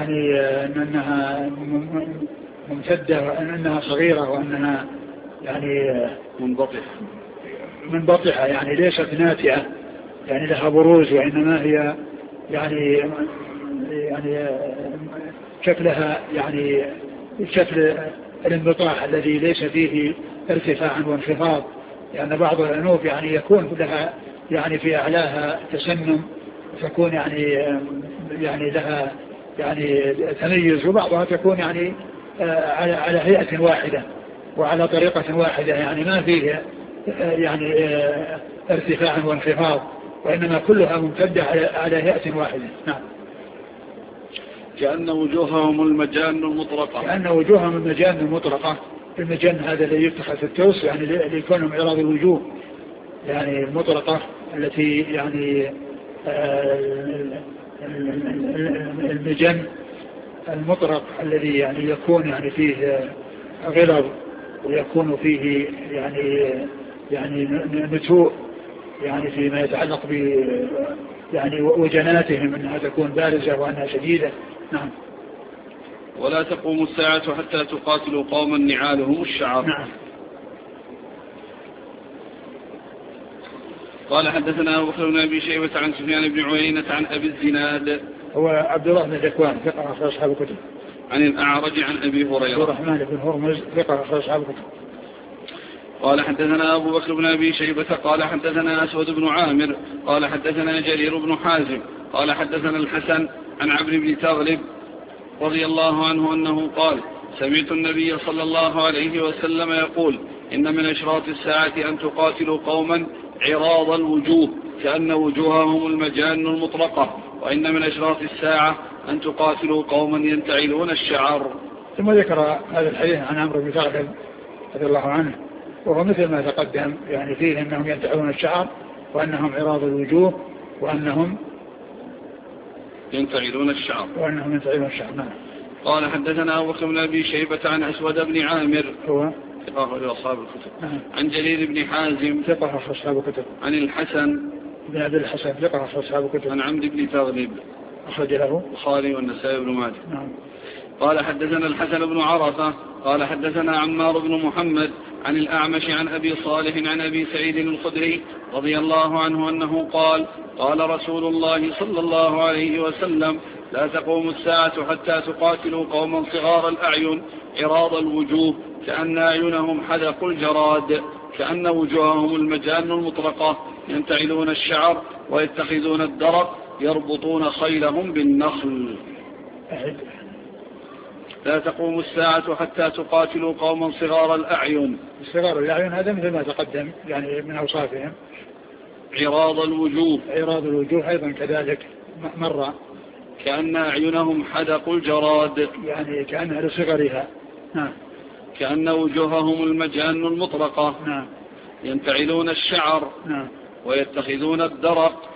S2: ممتدة وأنها صغيرة وأنها يعني منبطحة يعني ليست ناتئة يعني لها بروز، وإنما هي يعني شكلها يعني شكل الانبطاح الذي ليس فيه ارتفاع وانخفاض، لأن يعني بعض الأنوف يعني يكون لها يعني في أعلاها تسنم تكون يعني لها يعني تميز، وبعضها تكون يعني على هيئة واحدة وعلى طريقة واحدة، يعني ما فيه يعني ارتفاع وانخفاض، وإنما كلها ممتدة على هيئة واحدة. نعم.
S1: كأن وجوههم المجان المطرقة.
S2: المجان هذا الذي يتخذ في التوس يعني ليكونهم عراض الوجوه يعني المطرقة التي يعني المجان المطرق الذي يعني يكون يعني فيه غلظ ويكون فيه يعني نتوء يعني فيما يتعلق ب يعني وجناتهم انها تكون بارزة وانها شديدة. نعم.
S1: ولا تقوم الساعة حتى تقاتلوا قوما نعالهم الشعر.
S2: نعم.
S1: قال حدثنا أبو بكر بن أبي شيبة عن سفيان بن عيينة عن أبي الزناد
S2: هو عبد الله بن ذكوان ثقة أخرج أصحاب الكتب.
S1: عن الأعرج عن أبي هريرة
S2: عبد الرحمن بن هرمز ثقة أخرج أصحاب الكتب.
S1: قال حدثنا أبو بكر بن أبي شيبة قال حدثنا أسود بن عامر قال حدثنا جرير بن حازم قال حدثنا الحسن عن عمرو بن تغلب رضي الله عنه أنه قال سمعت النبي صلى الله عليه وسلم يقول إن من أشراط الساعة أن تقاتلوا قوما عراض الوجوه كأن وجوههم المجان المطرقة، وإن من أشراط الساعة أن تقاتلوا قوما ينتعلون الشعر.
S2: ثم ذكر هذا الحديث عن عمرو بن ثعلب رضي الله عنه، وهو مثل ما تقدم، يعني فيه أنهم ينتعلون الشعر وأنهم عراض الوجوه وأنهم
S1: ينتعلون الشعر.
S2: نعم.
S1: قال حدثنا أبو بكر بن أبي شيبة عن أسود بن عامر
S2: هو
S1: ثقة لأصحاب الكتب. عن جرير بن حازم
S2: ثقة أصحاب الكتب.
S1: عن الحسن
S2: بن عبد الحسن ثقة أصحاب الكتب.
S1: عن عمرو بن تغلب
S2: أخرج له
S1: البخاري والنسائي بن ماجه.
S2: نعم.
S1: قال حدثنا الحسن بن عرفة قال حدثنا عمار بن محمد عن الأعمش عن أبي صالح عن أبي سعيد الخدري رضي الله عنه أنه قال قال رسول الله صلى الله عليه وسلم لا تقوم الساعة حتى تقاتلوا قوما صغار الأعين عراض الوجوه كأن أعينهم حدق الجراد كأن وجوههم المجان المطرقة ينتعلون الشعر ويتخذون الدرق يربطون خيلهم بالنخل. لا تقوم الساعة حتى تقاتلوا قوما صغار الأعين.
S2: صغار الأعين هذا مثل ما تقدم يعني من أوصافهم.
S1: عراض
S2: الوجوه أيضا كذلك مرة.
S1: كأن أعينهم حدق الجراد
S2: يعني كأنها لصغرها. نعم.
S1: كأن وجوههم المجان المطرقة.
S2: نعم.
S1: ينتعلون الشعر.
S2: نعم.
S1: ويتخذون الدرق.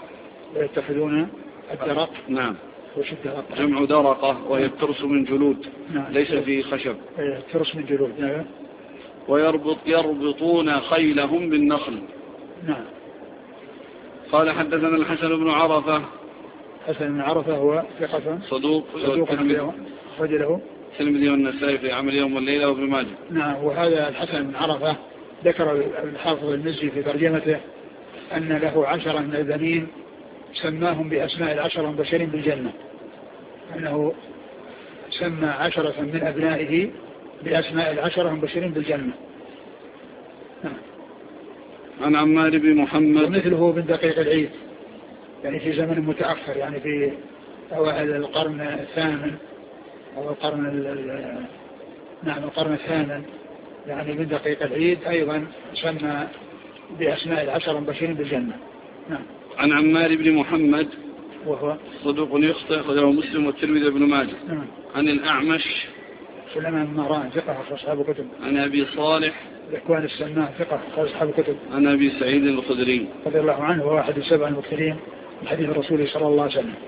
S1: نعم. جمع درقة وهي الترس من جلود.
S2: نعم.
S1: ليس في خشب.
S2: ترس من جلود. نعم.
S1: يربطون خيلهم بالنخل.
S2: نعم.
S1: قال حدثنا الحسن بن عرفة.
S2: حسن بن عرفة هو ثقة
S1: صدوق
S2: رجله
S1: الترمذي والنسائي في عمل يوم والليلة وابن ماجه.
S2: نعم. وهذا الحسن بن عرفة ذكر الحافظ المزي في ترجمته أن له 10 من البنين سماهم بأسماء 10 مبشرين بالجنة، أنه سمى 10 من أبنائه بأسماء 10 مبشرين بالجنة.
S1: عن عمار بن محمد
S2: ومثله من دقيق العيد، يعني في زمن متأخر، يعني في أوائل القرن الثامن أو القرن الثامن، يعني من دقيق العيد أيضا سمى بأسماء 10 مبشرين بالجنة. نعم.
S1: عن عمار بن محمد
S2: وهو
S1: صدوق يخطئ أخرجه مسلم والترمذي وابن ماجه.
S2: نعم.
S1: عن الأعمش
S2: سليمان بن مهران ثقة أصحاب الكتب.
S1: عن أبي صالح
S2: ذكوان السماء ثقة أصحاب الكتب.
S1: عن أبي سعيد الخدري
S2: رضي الله عنه وهو أحد 7 المكثرين من حديث الرسول صلى الله عليه وسلم.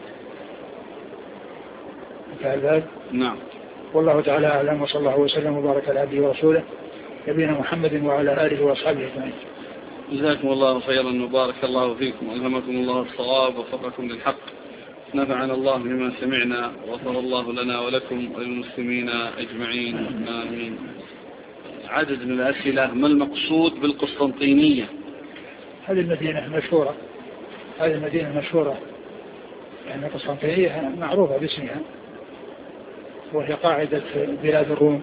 S2: فهذا
S1: نعم.
S2: والله تعالى أعلم، وصلى الله وسلم وبارك على عبده ورسوله نبينا محمد وعلى آله وأصحابه أجمعين.
S1: جزاكم الله خيرا وبارك الله فيكم، ألهمكم الله الصواب ووفقكم للحق، نفعنا الله بما سمعنا وغفر الله لنا ولكم وللمسلمين أجمعين آمين. عدد من الأسئلة: ما المقصود بالقسطنطينية؟
S2: هذه المدينة مشهورة، يعني القسطنطينية معروفة باسمها، وهي قاعدة بلاد الروم،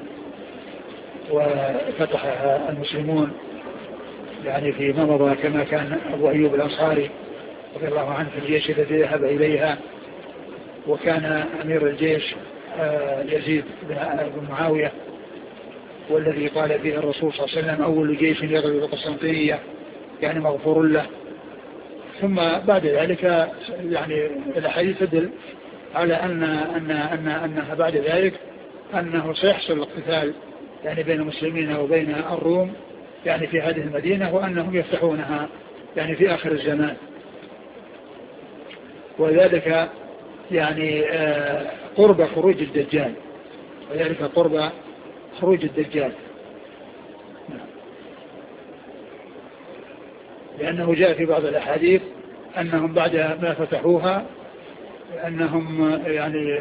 S2: وفتحها المسلمون يعني فيما مضى، كما كان أبو أيوب الأنصاري رضي الله عنه في الجيش الذي ذهب إليها، وكان أمير الجيش يزيد بن معاوية، والذي قال به الرسول صلى الله عليه وسلم: أول جيش يغزو القسطنطينية يعني مغفور له. ثم بعد ذلك يعني الحديث تدل على أنها بعد ذلك أنه سيحصل الاقتتال يعني بين المسلمين وبين الروم يعني في هذه المدينة، وأنهم يفتحونها يعني في آخر الزمان، وذلك يعني قرب خروج الدجال، لأنه جاء في بعض الأحاديث أنهم بعد ما فتحوها أنهم يعني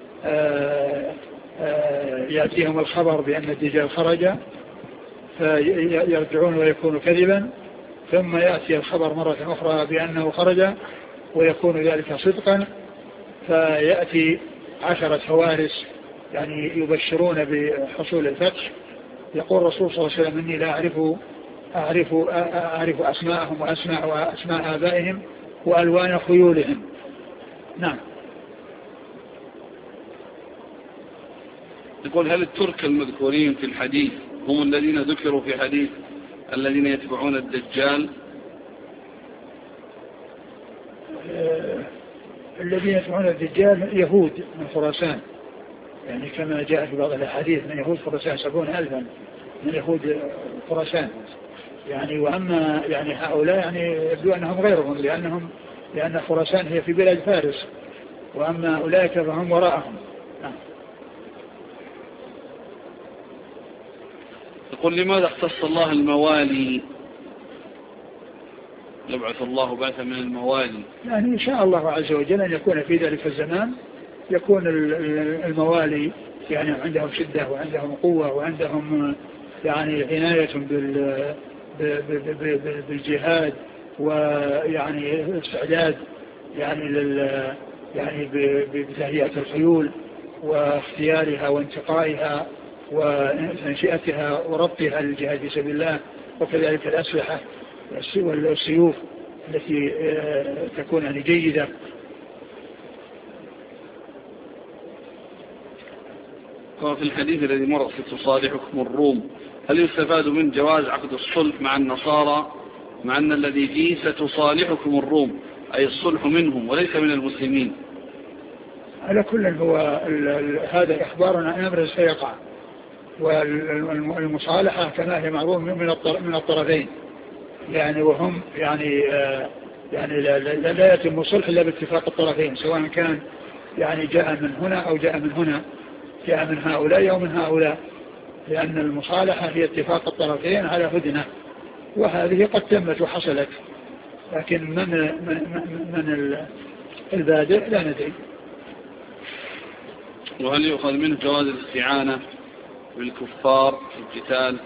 S2: يأتيهم الخبر بأن الدجال خرج فيرجعون ويكون كذبا، ثم يأتي الخبر مرة أخرى بأنه خرج ويكون ذلك صدقا، فيأتي 10 فوارس يعني يبشرون بحصول الفتح. يقول الرسول صلى الله عليه وسلم: إني لا أعرف أسماءهم وأسماء آبائهم وألوان خيولهم. نعم.
S1: يقول هل الترك المذكورين في الحديث هم الذين ذكروا في حديث الذين يتبعون الدجال؟
S2: الذين يتبعون الدجال يهود من خراسان، يعني كما جاء في بعض الأحاديث من يهود خراسان 70,000 من يهود خراسان يعني. وأما يعني هؤلاء يعني يبدو أنهم غيرهم لأن خراسان هي في بلاد فارس، وأما أولئك فهم وراءهم.
S1: يقول لماذا اختص الله الموالي؟ يبعث الله بعثا من الموالي،
S2: يعني إن شاء الله عز وجل أن يكون في ذلك الزمان يكون الموالي يعني عندهم شدة وعندهم قوة وعندهم يعني عناية بالجهاد، ويعني استعداد يعني يعني بتهيئة الخيول واختيارها وانتقائها وتنشئتها وربطها للجهاد في سبيل الله، وكذلك الأسلحة والسيوف التي تكون يعني جيدة.
S1: وفي الحديث الذي مر ستصالحكم الروم، هل يستفاد من جواز عقد الصلح مع النصارى مع أن الذي فيه ستصالحكم الروم أي الصلح منهم وليس من المسلمين؟
S2: على كل هو هذا إخبار عن أمر سيقع، والمصالحة كما هي معروف من الطرفين يعني، وهم يعني لا يتم الصلح إلا باتفاق الطرفين، سواء كان يعني جاء من هنا أو جاء من هنا، جاء من هؤلاء أو من هؤلاء، لأن المصالحة هي اتفاق الطرفين على هدنة، وهذه قد تمت وحصلت، لكن من البادئ لا ندري.
S1: وهل يؤخذ منه جواز الاستعانة بالكفار في القتال؟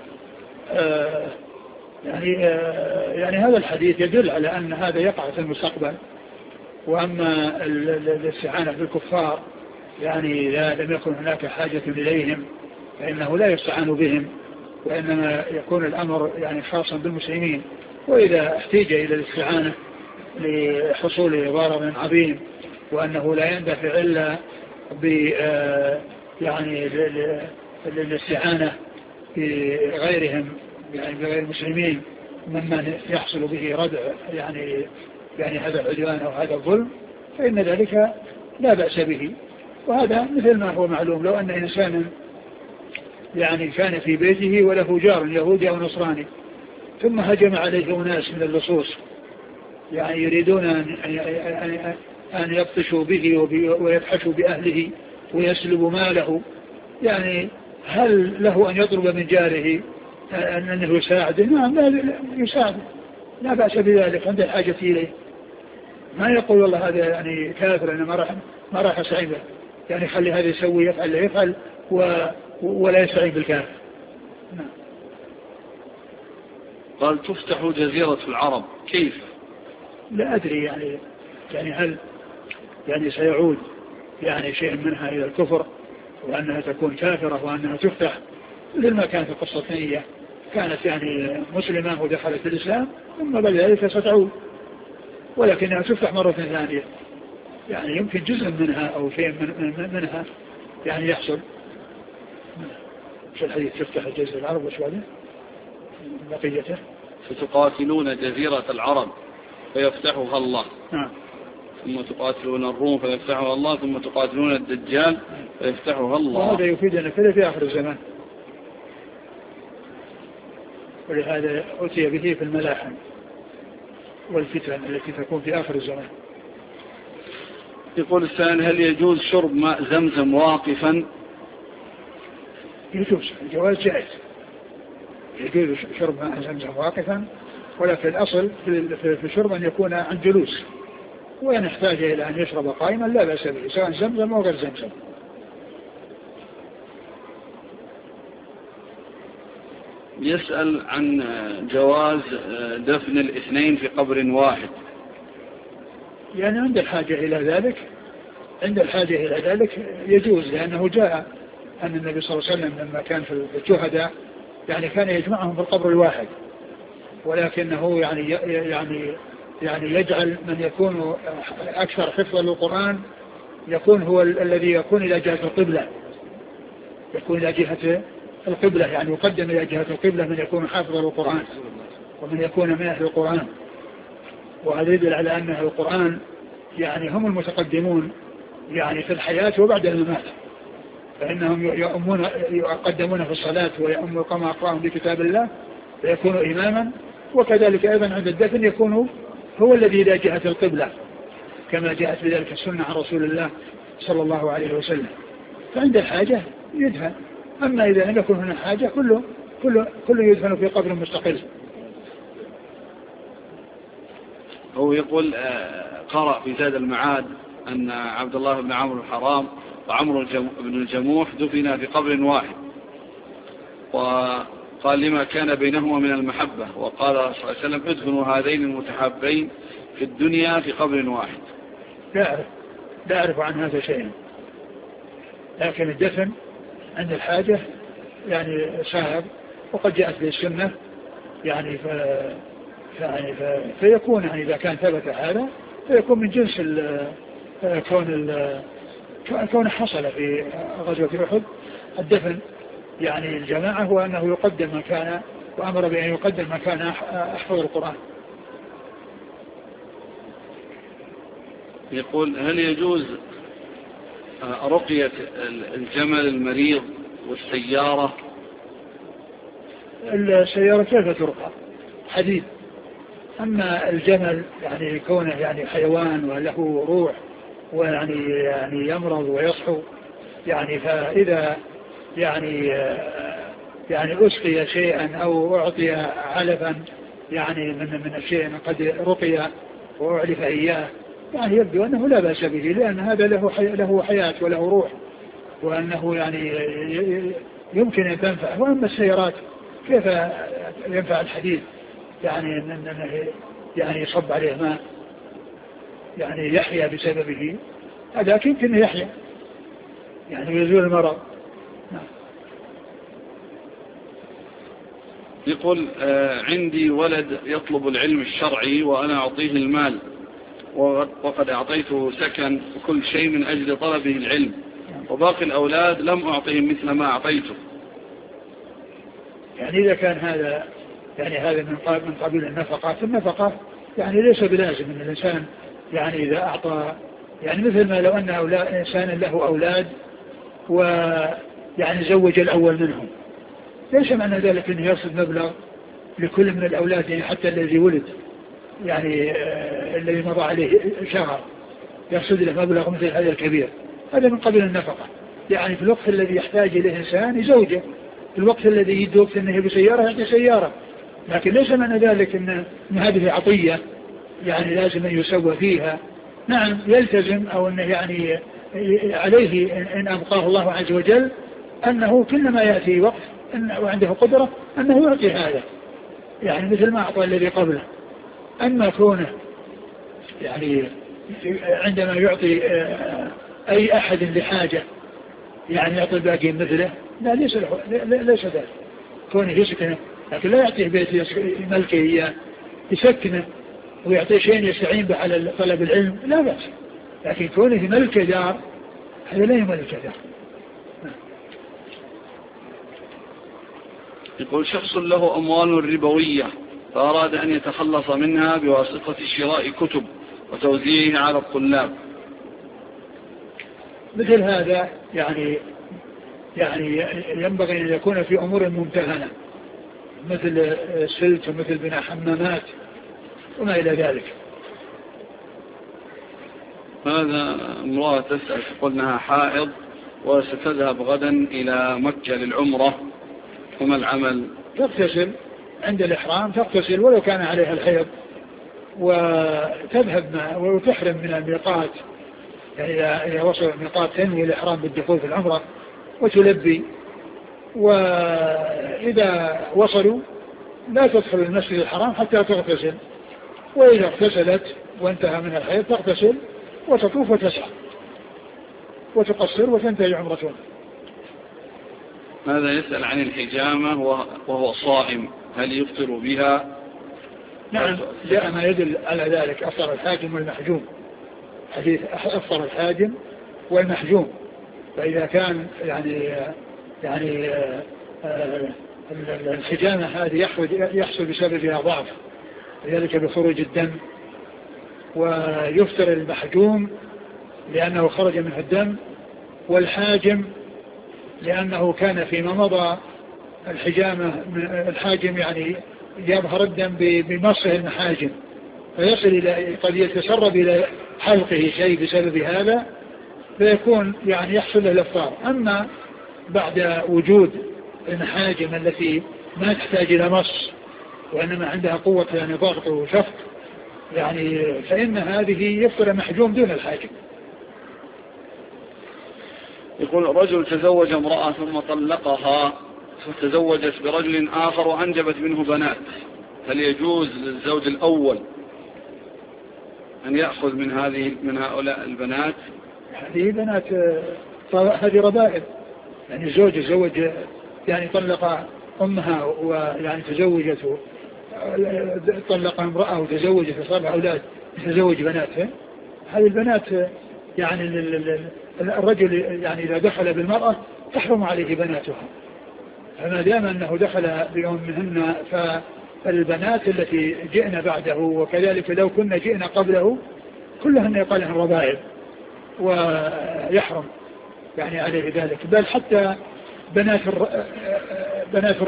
S2: يعني هذا الحديث يدل على أن هذا يقع في المستقبل، وأما الاستعانة بالكفار يعني لم يكن هناك حاجة إليهم فإنه لا يستعان بهم، وإنما يكون الأمر يعني خاصا بالمسلمين، وإذا احتاج إلى الاستعانة لحصول ضرر عظيم وأنه لا يندفع إلا يعني الاستعانة بغيرهم يعني بغير المسلمين ممن يحصل به ردع يعني هذا العدوان أو هذا الظلم، فإن ذلك لا بأس به. وهذا مثل ما هو معلوم، لو أن إنسانا يعني كان في بيته وله جار يهودي أو نصراني ثم هجم عليه أناس من اللصوص يعني يريدون أن يبطشوا به ويبحثوا بأهله ويسلبوا ماله، يعني هل له أن يطلب من جاره أنه يساعده؟ نعم يساعده، لا بأس بذلك عند الحاجة إليه، ما يقول والله هذا يعني كافر أنا ما راح أسعيبه، يعني خلي هذا يسوي يفعل ولا يستعين بالكافر. نعم.
S1: قال تفتح جزيرة العرب كيف؟
S2: لا أدري يعني هل يعني سيعود يعني شيء منها إلى الكفر وأنها تكون كافرة وأنها تفتح مثل ما كانت القصة الثانية، كانت يعني مسلمة ودخلت الإسلام ثم بعد ذلك ستعود، ولكنها تفتح مرة ثانية، يعني يمكن جزء منها أو شيء منها يعني يحصل. في الحديث تفتح جزيرة العرب وش بعده بقيته؟
S1: فتقاتلون جزيرة العرب فيفتحها الله.
S2: نعم.
S1: ثم تقاتلون الروم فيفتحها الله، ثم تقاتلون الدجال فيفتحها الله.
S2: وهذا يفيدنا كذا في آخر الزمان، ولهذا أتي به في الملاحم والفتن التي تكون في آخر الزمان.
S1: يقول السائل هل يجوز شرب ماء زمزم واقفا؟
S2: يجوز، الجواز جائز، يجوز شرب ماء زمزم واقفا، ولكن الأصل في الشرب أن يكون عن جلوس، وإن احتاج إلى أن يشرب قائما لا بأس به سواء زمزم أو غير زمزم.
S1: يسأل عن جواز دفن الاثنين في قبر واحد.
S2: يعني عند الحاجة إلى ذلك يجوز، لأنه جاء أن النبي صلى الله عليه وسلم لما كان في الشهداء يعني كان يجمعهم في القبر الواحد، ولكنه يعني يجعل من يكون أكثر حفظا للقرآن يكون هو الذي يكون إلى جهة القبلة، يكون إلى جهة القبلة، يعني يقدم إلى جهة القبلة من يكون حافظا للقرآن ومن يكون من أهل القرآن. وهذا يدل على أن القرآن يعني هم المتقدمون يعني في الحياة وبعد الممات، فإنهم يقدمون في الصلاة ويأموا كما أقرأهم بكتاب الله فيكون إماما، وكذلك أيضا عند الدفن يكون هو الذي إلى جهة القبلة كما جاءت بذلك السنة عن رسول الله صلى الله عليه وسلم. فعند الحاجة يدفن، أما إذا لم يكن هنا حاجة كله يدفن في قبر مستقل.
S1: هو يقول قرأ في زاد المعاد أن عبد الله بن عمرو الحرام وعمرو بن الجموح دفن في قبر واحد، وقال لما كان بينهما من المحبة، وقال صلى الله عليه وسلم ادفنوا هذين المتحابين في الدنيا في قبر واحد.
S2: لا أعرف عن هذا شيئا، لكن الدفن عند الحاجة يعني سائر، وقد جاءت به السنة يعني فيكون يعني إذا كان ثبت هذا فيكون من جنس كون حصل في غزوة أحد الدفن يعني الجماعة، هو أنه يقدم مكان، وأمر بأن يقدم مكان أحفظ القرآن.
S1: يقول هل يجوز رقية الجمل المريض والسيارة؟
S2: السيارة كيف ترقى؟ حديد. أما الجمل يعني كونه يعني حيوان وله روح ويعني يمرض ويصحو، يعني فإذا يعني أسقي شيئا أو أعطي علفا يعني من الشيء قد رقي وأعلف إياه، يعني يبدو أنه لا بأس به، لأن هذا له حياة وله روح، وأنه يعني يمكن أن تنفع. وأما السيارات كيف ينفع الحديد يعني يصب عليه ماء يعني يحيا بسببه، هذا يمكن يحيا يعني يزول المرض.
S1: يقول عندي ولد يطلب العلم الشرعي وأنا أعطيه المال، وقد أعطيته سكن وكل شيء من أجل طلبه العلم، وباقي الأولاد لم أعطيهم مثل ما أعطيته.
S2: يعني إذا كان هذا يعني هذا من قبيل النفقة يعني ليس بلازم أن الإنسان يعني إذا أعطى، يعني مثل ما لو أن إنسان له أولاد ويعني زوج الأول منهم، ليس معنى ذلك أنه يرصد مبلغ لكل من الأولاد، يعني حتى الذي ولد يعني الذي مضى عليه شهر يرصد له مبلغ مثل هذا الكبير. هذا من قبيل النفقة، يعني في الوقت الذي يحتاج إليه إنسان يزوجه، في الوقت الذي يدي وقت أنه بسيارة يعطي سيارة، لكن ليس معنى ذلك أن هذه عطية يعني لازم أن يسوى فيها. نعم يلتزم أو أنه يعني عليه إن أبقاه الله عز وجل أنه كلما يأتي وقت وعنده قدرة أنه يعطي هذا، يعني مثل ما أعطى الذي قبله. أما كونه يعني عندما يعطي أي أحد لحاجة يعني يعطي الباقي مثله، لا ليس ذلك، كونه يسكنه، لكن لا يعطيه بيت ملكه إياه يسكنه ويعطيه شيء يستعين به على طلب العلم لا بأس، لكن كونه ملك دار هذا لا يملك دار.
S1: يقول شخص له أموال ربوية فأراد أن يتخلص منها بواسطة شراء كتب وتوزيعها على الطلاب،
S2: مثل هذا يعني ينبغي أن يكون في أمور ممتهنة مثل سلت ومثل بناء حمامات وما إلى ذلك.
S1: هذا امرأة تسأل تقول أنها حائض وستذهب غدا إلى مكة للعمرة، وما العمل؟
S2: تغتسل عند الإحرام، تغتسل ولو كان عليها الحيض، وتذهب وتحرم من الميقات، يعني إذا وصل الميقات تنوي الإحرام بالدخول في العمرة وتلبي، وإذا وصلوا لا تدخل المسجد الحرام حتى تغتسل، وإذا اغتسلت وانتهى من الحيض تغتسل وتطوف وتسعى وتقصر وتنتهي عمرتها.
S1: هذا يسأل عن الحجامة وهو صائم، هل يفطر بها؟
S2: نعم جاء ما يدل على ذلك، أفطر الحاجم والمحجوم، حديث أفطر الحاجم والمحجوم. فإذا كان يعني يعني الحجامة هذه يحصل بسببها ضعف، لذلك بخروج الدم، ويفتر المحجوم لأنه خرج منه الدم، والحاجم لأنه كان فيما مضى الحاجم يعني يظهر الدم بمصه المحاجم، فيصل إلى قد يتسرب إلى حلقه شيء بسبب هذا، فيكون يعني يحصل له الإفطار. أما بعد وجود المحاجم التي ما تحتاج إلى مص وإنما عندها قوة يعني ضغط وشفط، يعني فإن هذه يفطر محجوم دون الحاجم.
S1: يقول رجل تزوج امرأة ثم طلقها فتزوجت برجل آخر وأنجبت منه بنات، هل يجوز للزوج الأول أن يأخذ من هؤلاء البنات؟
S2: هذه بنات، هذه ربائل، يعني الزوج يتزوج يعني طلق أمها ويعني تزوجته، طلق امرأة وتزوجت وصار أولاد يتزوج بناتها، هذه البنات يعني الرجل يعني إذا دخل بالمرأة تحرم عليه بناتها، فما دام أنه دخل بيوم منهن فالبنات التي جئنا بعده وكذلك لو كنا جئنا قبله كلهن يقال لهن ربائل ويحرم يعني عليه ذلك. بل حتى بنات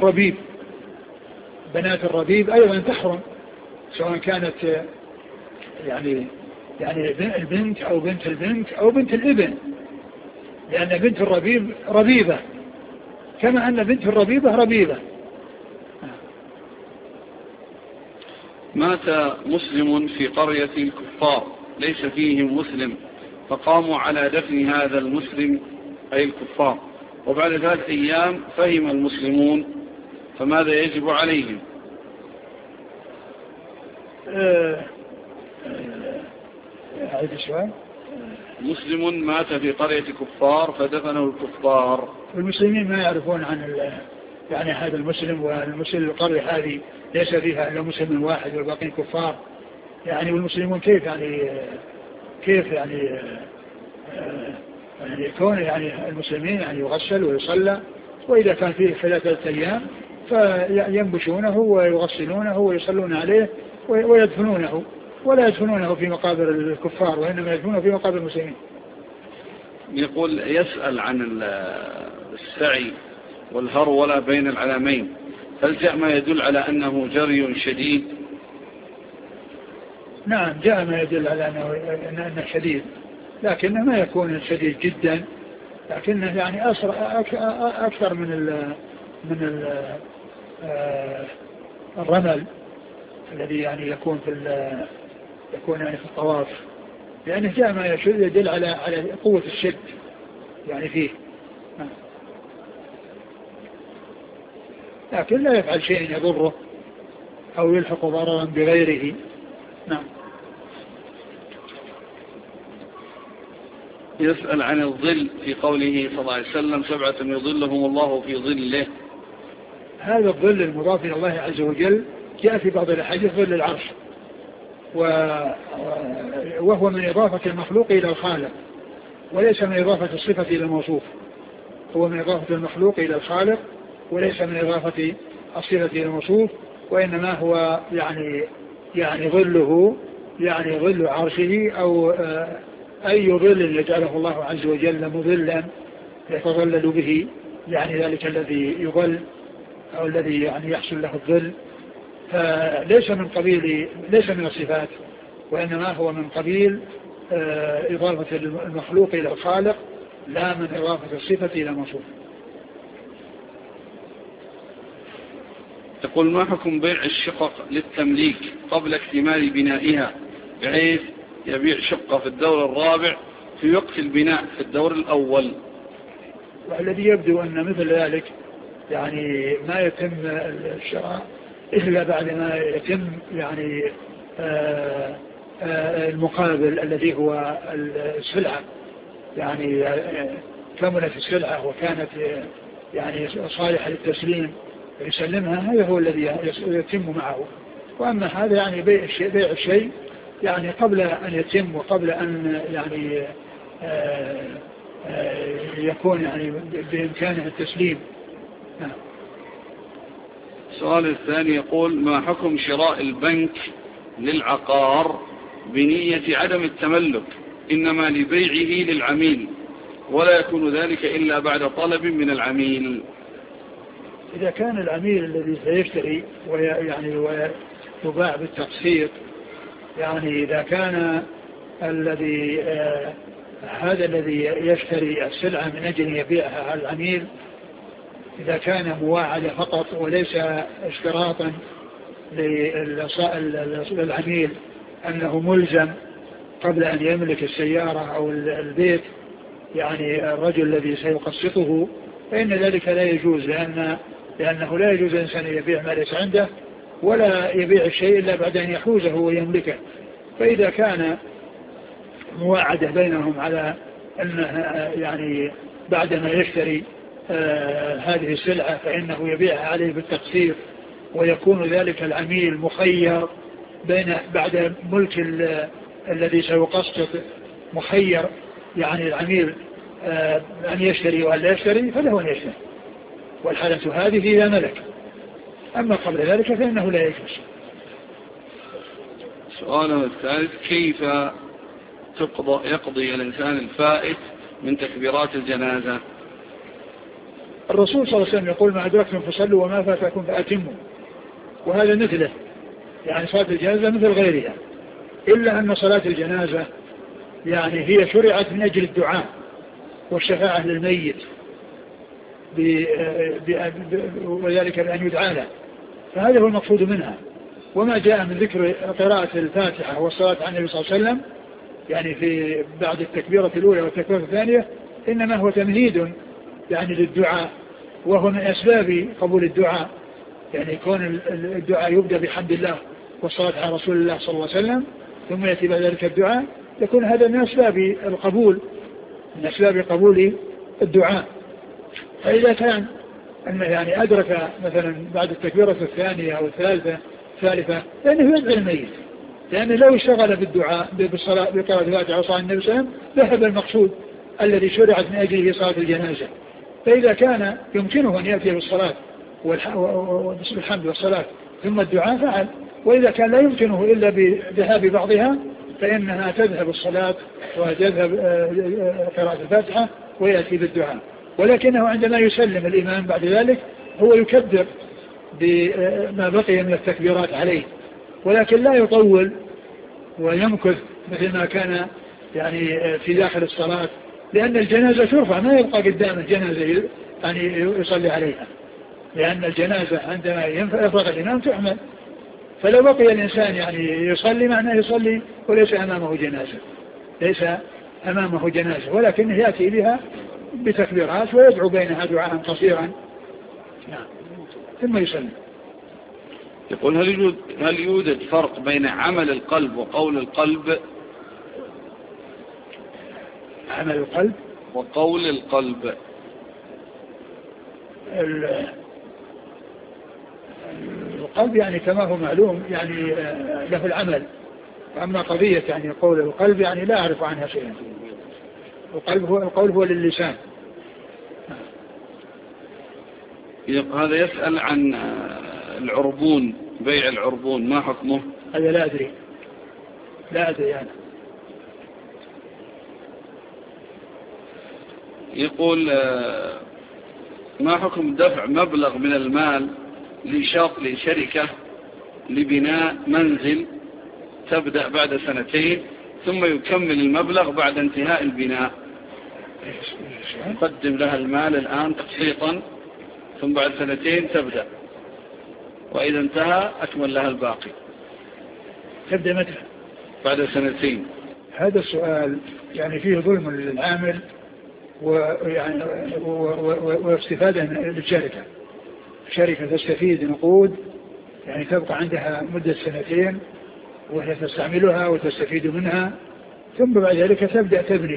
S2: الربيب أيضا تحرم، سواء كانت يعني البنت أو بنت البنت أو بنت الابن، لأن بنت الربيب ربيبة كما أن بنت الربيبة ربيبة.
S1: مات مسلم في قرية الكفار ليس فيهم مسلم، فقاموا على دفن هذا المسلم أي الكفار، وبعد 3 أيام فهم المسلمون، فماذا يجب عليهم؟
S2: أعيد السؤال.
S1: مسلم مات في قرية كفار فدفنه الكفار،
S2: والمسلمين ما يعرفون عن يعني هذا المسلم، والمسلم القرية هذه ليس فيها إلا مسلم واحد والباقين كفار، يعني والمسلمون كيف يعني يكون يعني المسلمين يعني يغسل ويصلى، وإذا كان فيه 3 أيام فينبشونه ويغسلونه ويصلون عليه ويدفنونه، ولا يدفنونه في مقابر الكفار وإنما يدفنونه في مقابر المسلمين.
S1: يقول يسأل عن السعي والهرولة بين العلامين، هل جاء ما يدل على أنه جري شديد؟
S2: نعم جاء ما يدل على أنه شديد، لكنه ما يكون شديد جدا، لكنه يعني أكثر من الرمل الذي يعني يكون يعني في الطواف، لأنه جاء ما يدل على قوة الشد يعني فيه، لكن لا يفعل شيء يضره أو يلحق ضررا بغيره. نعم.
S1: يسأل عن الظل في قوله صلى الله عليه وسلم 7 يظلهم الله في ظله،
S2: هذا الظل المضاف إلى الله عز وجل جاء في بعض الأحاديث ظل العرش، وهو من إضافة المخلوق إلى الخالق وليس من إضافة الصفة إلى الموصوف، هو من إضافة المخلوق إلى الخالق وليس من إضافة الصفة إلى الموصوف، وإنما هو يعني ظله يعني ظل عرشه أو أي ظل يجعله الله عز وجل مظلا يتظلل به، يعني ذلك الذي يظل أو الذي يعني يحصل له الظل، فليس ليس من الصفات، وإنما هو من قبيل إضافة المخلوق إلى الخالق لا من إضافة الصفة إلى الموصوف.
S1: تقول ما حكم بيع الشقق للتمليك قبل اكتمال بنائها، بحيث يبيع شقة في الدور الرابع في وقت البناء في الدور الأول؟
S2: والذي يبدو أن مثل ذلك يعني ما يتم الشراء إلا بعد ما يتم يعني المقابل الذي هو السلعة، يعني كملت السلعة وكانت يعني صالحة للتسليم يسلمها، هذا هو الذي يتم معه. وأما هذا يعني بيع الشيء يعني قبل أن يتم وقبل أن يعني يكون يعني بإمكانه التسليم.
S1: السؤال الثاني يقول: ما حكم شراء البنك للعقار بنية عدم التملك إنما لبيعه للعميل ولا يكون ذلك إلا بعد طلب من العميل؟
S2: إذا كان العميل الذي سيشتري يعني ويباع بالتقسيط، يعني إذا كان الذي هذا الذي يشتري السلعة من أجل يبيعها على العميل، إذا كان مواعدة فقط وليس اشتراطا للعميل أنه ملزم قبل أن يملك السيارة أو البيت يعني الرجل الذي سيقسطه، فإن ذلك لا يجوز، لأنه لا يجوز الإنسان يبيع ما ليس عنده ولا يبيع الشيء إلا بعد أن يحوزه ويملكه. فإذا كان مواعدة بينهم على أنه يعني بعدما يشتري هذه السلعة فإنه يبيعها عليه بالتقسيط، ويكون ذلك العميل مخير بين بعد ملك الذي سيقسط مخير، يعني العميل أن يشتري وأن لا يشتري، فله أن يشتري، والحالة هذه إذا ملك، أما قبل ذلك فإنه لا يجوز.
S1: سؤال الثالث: كيف يقضي الإنسان الفائت من تكبيرات الجنازة؟
S2: الرسول صلى الله عليه وسلم يقول: ما أدركتم فصلوا وما فاتكم فأتموا، وهذا مثله، يعني صلاة الجنازة مثل غيرها، إلا أن صلاة الجنازة يعني هي شرعت من أجل الدعاء والشفاعة للميت وذلك بأن يدعى له، فهذا هو المقصود منها. وما جاء من ذكر قراءة الفاتحة والصلاة على النبي صلى الله عليه وسلم يعني في بعد التكبيرة الأولى والتكبيرة الثانية إنما هو تمهيد يعني للدعاء، وهو من أسباب قبول الدعاء، يعني يكون الدعاء يبدأ بحمد الله والصلاة على رسول الله صلى الله عليه وسلم ثم يأتي بعد ذلك الدعاء، يكون هذا من أسباب القبول، من أسباب قبول الدعاء. فإذا كان أنه يعني أدرك مثلا بعد التكبيرة الثانية أو الثالثة فإنه يدعي الميت، لأنه لو اشتغل بالدعاء بالصلاة بقراءة الفاتحة وصلاة النبي صلى الله عليه وسلم ذهب المقصود الذي شرعت من أجله صلاة الجنازة. فإذا كان يمكنه أن يأتي بالصلاة والحمد والصلاة ثم الدعاء فعل، وإذا كان لا يمكنه إلا بذهاب بعضها فإنها تذهب الصلاة وتذهب قراءة الفاتحة ويأتي بالدعاء. ولكنه عندما يسلم الإمام بعد ذلك هو يكبر بما بقي من التكبيرات عليه، ولكن لا يطول ويمكث مثل ما كان يعني في داخل الصلاة، لأن الجنازة ترفع، ما يبقى قدام الجنازة يعني يصلي عليها، لأن الجنازة عندما يفرغ الإمام تحمل، فلو بقي الإنسان يعني يصلي معناه يصلي وليس أمامه جنازة، ليس أمامه جنازة، ولكنه يأتي بها بتكبيرات ويدعو بينها دعاء قصيرا ثم يسلم.
S1: يقول: هل يوجد فرق بين عمل القلب وقول القلب؟
S2: عمل القلب
S1: وقول القلب،
S2: القلب يعني كما هو معلوم يعني له العمل، أما قضية يعني قول القلب يعني لا أعرف عنها شيئا. القول هو للسان.
S1: هذا يسأل عن العربون، بيع العربون، ما حكمه؟
S2: هذا لا أدري أنا.
S1: يقول: ما حكم دفع مبلغ من المال لشركة لبناء منزل تبدأ بعد 2 ثم يكمل المبلغ بعد انتهاء البناء؟ قدم لها المال الآن تقسيطا ثم بعد 2 تبدأ، وإذا انتهى أكمل لها الباقي.
S2: تبدأ متى؟
S1: بعد 2.
S2: هذا السؤال يعني فيه ظلم للعامل ويعني واستفادة للشركة. الشركة تستفيد نقود يعني تبقى عندها مدة 2 وهي تستعملها وتستفيد منها، ثم بعد ذلك تبدأ تبني.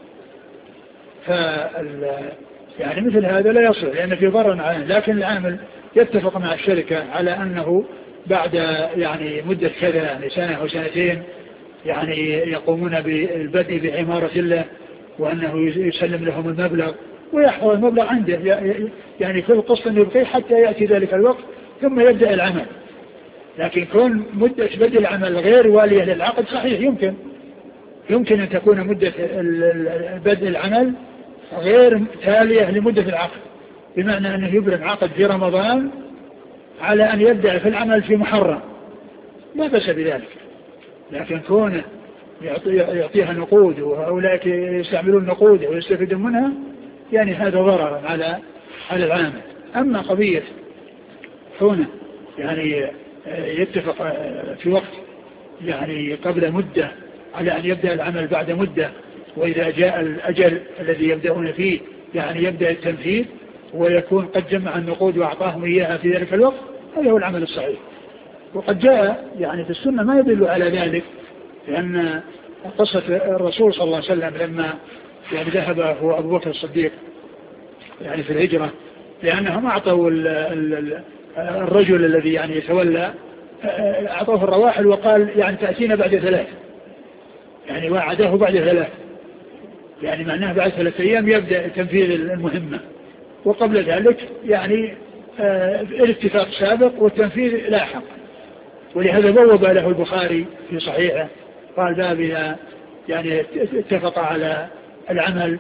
S2: يعني مثل هذا لا يصل لأن في ضرر عليه، لكن العامل يتفق مع الشركة على أنه بعد يعني مدة كذا يعني 1 أو 2 يعني يقومون بالبدء بعمارة له وأنه يسلم لهم المبلغ ويحفظ المبلغ عنده، يعني كل قسط يبقيه حتى يأتي ذلك الوقت ثم يبدأ العمل. لكن كون مدة بدء العمل غير والية للعقد صحيح، يمكن أن تكون مدة بدء العمل غير تالية لمدة العقد، بمعنى أنه يبرم عقد في رمضان على أن يبدأ في العمل في محرم لا بأس بذلك. لكن كونه يعطيها نقود وهؤلاء يستعملون نقود ويستفيدون منها، يعني هذا ضرر على العامل. أما قضية كونه يعني يتفق في وقت يعني قبل مدة على أن يبدأ العمل بعد مدة، وإذا جاء الأجل الذي يبدأون فيه يعني يبدأ التنفيذ ويكون قد جمع النقود وأعطاهم إياها في ذلك الوقت، هذا هو العمل الصحيح. وقد جاء يعني في السنة ما يدل على ذلك، لأن قصة الرسول صلى الله عليه وسلم لما يعني ذهب هو أبو بكر الصديق يعني في الهجرة، لأنهم أعطوا الرجل الذي يعني يتولى أعطوه الرواحل وقال يعني تأتينا بعد 3، يعني وعده بعد 3، يعني معناه بعد 3 أيام يبدأ تنفيذ المهمة، وقبل ذلك يعني الاتفاق سابق والتنفيذ لاحق. ولهذا بوب له البخاري في صحيحه قال بابها يعني اتفق على العمل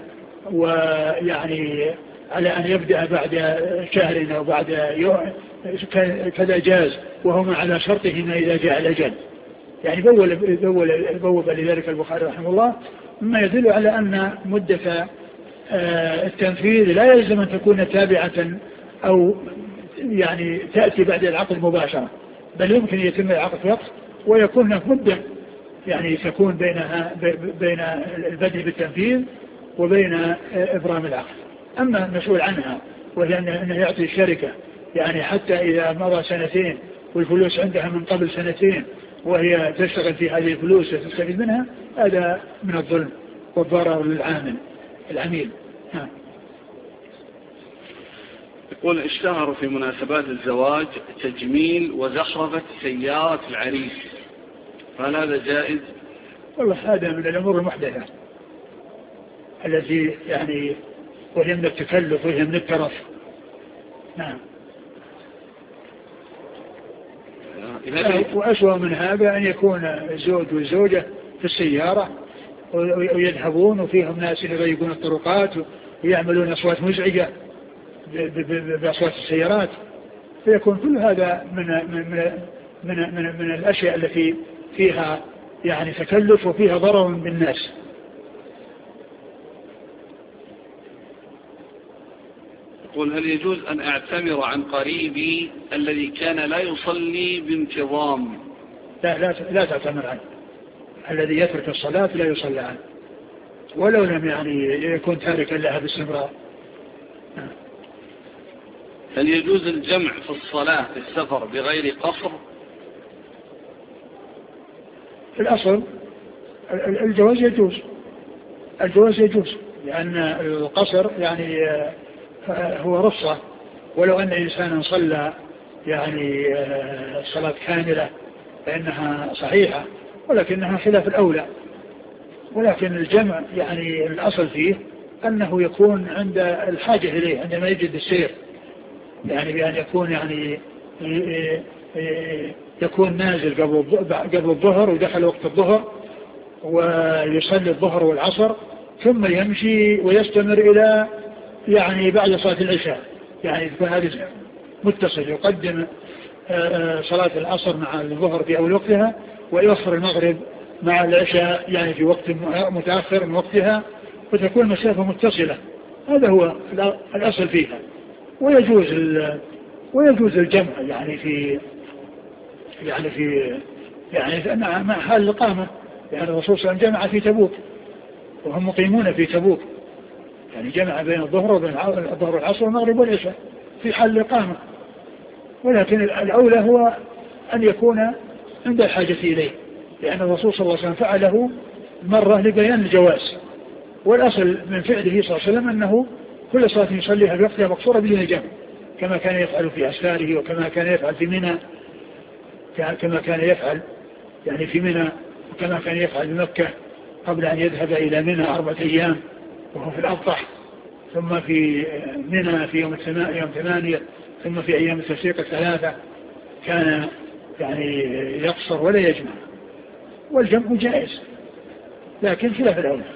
S2: ويعني على أن يبدأ بعد شهر أو بعد يوم كذا جاز، وهما على شرطهما إذا جاء الأجل. يعني بوب لذلك البخاري رحمه الله، مما يدل على أن مدة التنفيذ لا يلزم أن تكون تابعة أو يعني تأتي بعد العقد مباشرة، بل يمكن يتم العقد في وقت ويكون هناك مدة يعني تكون بين البدء بالتنفيذ وبين إبرام العقد. أما المسؤول عنها وهي أنه يعطي الشركة يعني حتى إذا مضى 2 والفلوس عندها من قبل 2 وهي تشتغل في هذه الفلوس وتستفيد منها، هذا من الظلم والضرر للعامل العميل.
S1: يقول اشتهر في مناسبات الزواج تجميل وزخرفة سيارة العريس، فهل هذا جائز؟
S2: والله هذا من الأمور المحدثة التي يعني وهي من التكلف وهي من الترف. نعم. وأسوأ من هذا أن يكون الزوج والزوجة في السيارة ويذهبون وفيهم ناس يضيقون الطرقات ويعملون أصوات مزعجة بأصوات السيارات، فيكون كل هذا من الأشياء التي فيها يعني تكلف وفيها ضرر بالناس.
S1: يقول هل يجوز أن أعتمر عن قريبي الذي كان لا يصلي بانتظام؟
S2: لا تعتمر عنه. الذي يترك الصلاة لا يصلى عنه ولو لم يعني يكون تاركا لها باستمرار.
S1: هل يجوز الجمع في الصلاة في السفر بغير قصر؟
S2: في الأصل الجواز يجوز، لأن القصر يعني هو رخصة، ولو أن إنسانا صلى يعني صلاة كاملة فإنها صحيحة، ولكنها خلاف الأولى. ولكن الجمع يعني الأصل فيه أنه يكون عند الحاجة إليه، عندما يجد السير، يعني بأن يكون يعني يكون نازل قبل الظهر ودخل وقت الظهر ويصلي الظهر والعصر ثم يمشي ويستمر إلى يعني بعد صلاة العشاء، يعني تكون هذه متصل، يقدم صلاة العصر مع الظهر في أول وقتها ويؤخر المغرب مع العشاء يعني في وقت متأخر من وقتها، فتكون مسافة متصلة. هذا هو الأصل فيها. ويجوز الجمع يعني مع حال الإقامة، يعني الرسول صلى الله عليه وسلم جمع في تبوك وهم مقيمون في تبوك، يعني جمع بين الظهر والعصر والمغرب والعشاء في حال الإقامة. ولكن الأولى هو أن يكون عند الحاجة إليه، لأن الرسول صلى الله عليه وسلم فعله مرة لبيان الجواز، والأصل من فعله صلى الله عليه وسلم أنه كل صلاة يصليها بوقتها مقصورة بدون جمع، كما كان يفعل في أسفاره وكما كان يفعل في منى، كما كان يفعل يعني في منى، وكما كان يفعل بمكة قبل أن يذهب إلى منى 4 أيام وهو في الأضحى، ثم في منى في يوم 8، ثم في أيام التشريق 3 كان يعني يقصر ولا يجمع، والجمع جائز لكن خلاف الأولى.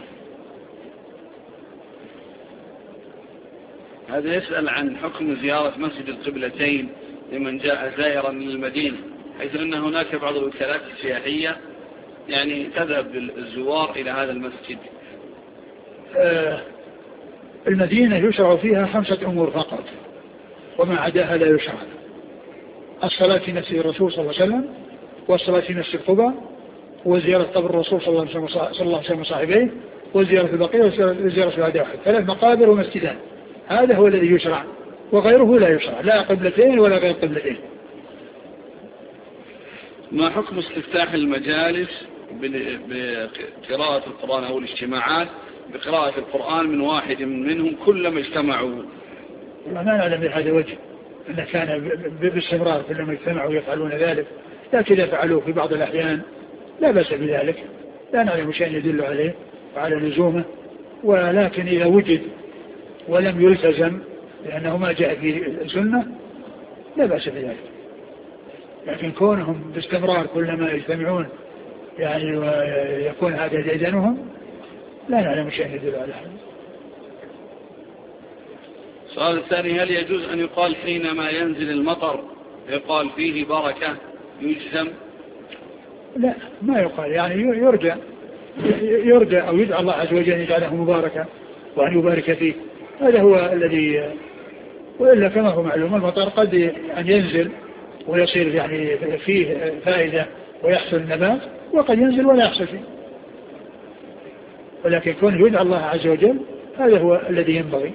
S1: هذا يسأل عن حكم زيارة مسجد القبلتين لمن جاء زائرا للمدينة، حيث أن هناك بعض الوكالات السياحية يعني تذهب الزوار إلى هذا المسجد.
S2: المدينة يشرع فيها 5 أمور فقط، وما عداها لا يشرع: الصلاة في مسجد الرسول صلى الله عليه وسلم، والصلاة في مسجد قباء، وزيارة قبر الرسول صلى الله عليه وسلم وصاحبيه، وزيارة البقيع، وزيارة شهداء أحد. 3 مقابر ومسجدان، هذا هو الذي يشرع، وغيره لا يشرع، لا قبلتين ولا غير قبلتين.
S1: ما حكم استفتاح المجالس بقراءة القرآن أو الاجتماعات بقراءة القرآن من واحد منهم كلما اجتمعوا؟
S2: ما نعلم بهذا وجه أن كان باستمرار كلما اجتمعوا يفعلون ذلك، لكن إذا فعلوه في بعض الأحيان لا بأس بذلك، لا نعلم شيء يدل عليه وعلى لزومه، ولكن إذا وجد ولم يلتزم لأنه ما جاء في السنة لا بأس بذلك. لكن كونهم باستمرار كلما يجتمعون يعني ويكون هذا ديدنهم لا نعلم شيء يدل على هذا.
S1: السؤال الثاني: هل يجوز أن يقال حينما ينزل المطر يقال فيه بركة يجزم؟
S2: لا، ما يقال، يعني يرجى أو يدعى الله عز وجل يجعله مباركا وأن يبارك فيه، هذا هو الذي. وإلا كما هو معلوم المطر قد أن ينزل ويصير يعني فيه فائدة ويحصل النبات، وقد ينزل ولا يحصل فيه، ولكن كون يدعى الله عز وجل هذا هو الذي ينبغي.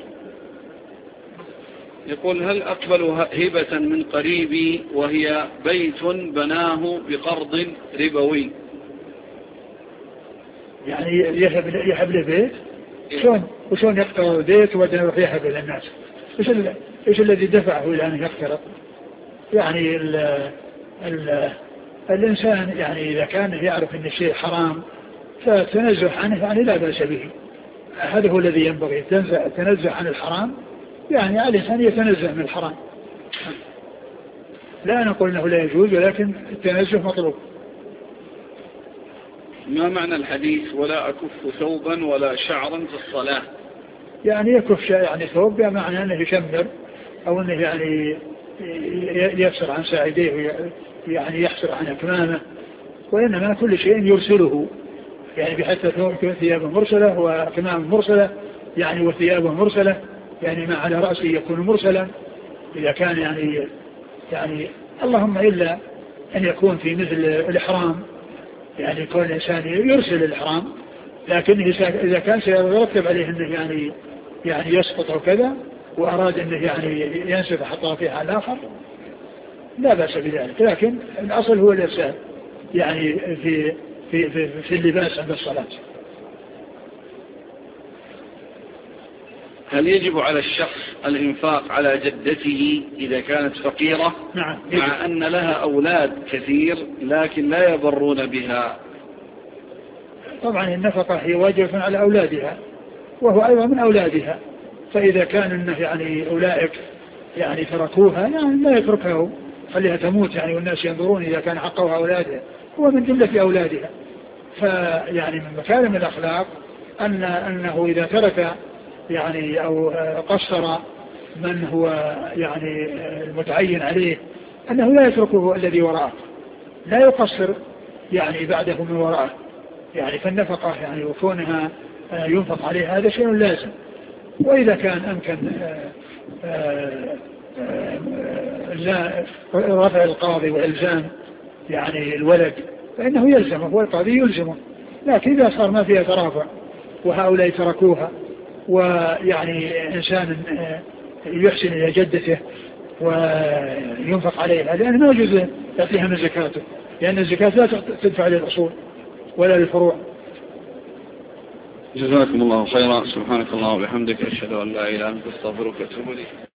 S1: يقول: هل أقبل هبة من قريبي وهي بيت بناه بقرض ربوي؟
S2: يعني يحب له بيت، وشون يقترض البيت وبعدين يروح يحب للناس؟ إيش الذي دفعه إلى أن يقترض؟ يعني الإنسان يعني إذا كان يعرف أن الشيء حرام فتنزه عنه يعني لا بأس به، هذا هو الذي ينبغي، التنزه عن الحرام، يعني على الإنسان يتنزه من الحرام. لا نقول أنه لا يجوز، ولكن التنزه مطلوب.
S1: ما معنى الحديث ولا أكف ثوبا ولا شعرا في الصلاة؟
S2: يعني يكف يعني ثوب بمعنى أنه يشمر أو أنه يعني يفسر عن ساعديه يعني يحسر عن أكمامه، وإنما كل شيء يرسله، يعني بحتى ثيابه مرسلة وأكمامه مرسلة يعني وثيابه مرسلة، يعني ما على رأسه يكون مرسلا إذا كان يعني اللهم إلا أن يكون في مثل الإحرام، يعني يكون الإنسان يرسل الإحرام، لكن إذا كان سيرتب عليه أنه يعني يسقط أو كذا وأراد أنه يعني ينسف حتى في حال آخر لا بأس بذلك، لكن الأصل هو الإرسال يعني في اللباس عند الصلاة.
S1: هل يجب على الشخص الإنفاق على جدته إذا كانت فقيرة؟
S2: نعم،
S1: مع أن لها أولاد كثير لكن لا يبرون بها.
S2: طبعا النفقة هي واجبة على أولادها وهو أيضا من أولادها، فإذا كان إنه يعني أولئك يعني تركوها يعني لا يتركها، خليها تموت يعني والناس ينظرون إذا كان حقها أولادها، هو من جملة أولادها. فيعني من مكارم الأخلاق أنه إذا ترك يعني أو قصر من هو يعني المتعين عليه أنه لا يتركه الذي وراءه، لا يقصر يعني بعده من وراءه، يعني فالنفقة يعني وكونها ينفق عليها هذا شيء لازم. وإذا كان أمكن رفع القاضي وإلزام يعني الولد فإنه يلزمه والقاضي يلزمه، لكن إذا صار ما فيها ترافع وهؤلاء تركوها ويعني إنسان يحسن إلى جدته وينفق عليها لأنه ما يجوز يعطيها من زكاته، لأن الزكاة لا تدفع للأصول ولا للفروع.
S1: جزاكم الله خيرا. سبحانك الله وبحمدك، أشهد أن لا إله إلا أنت، أستغفرك وأتوب إليك.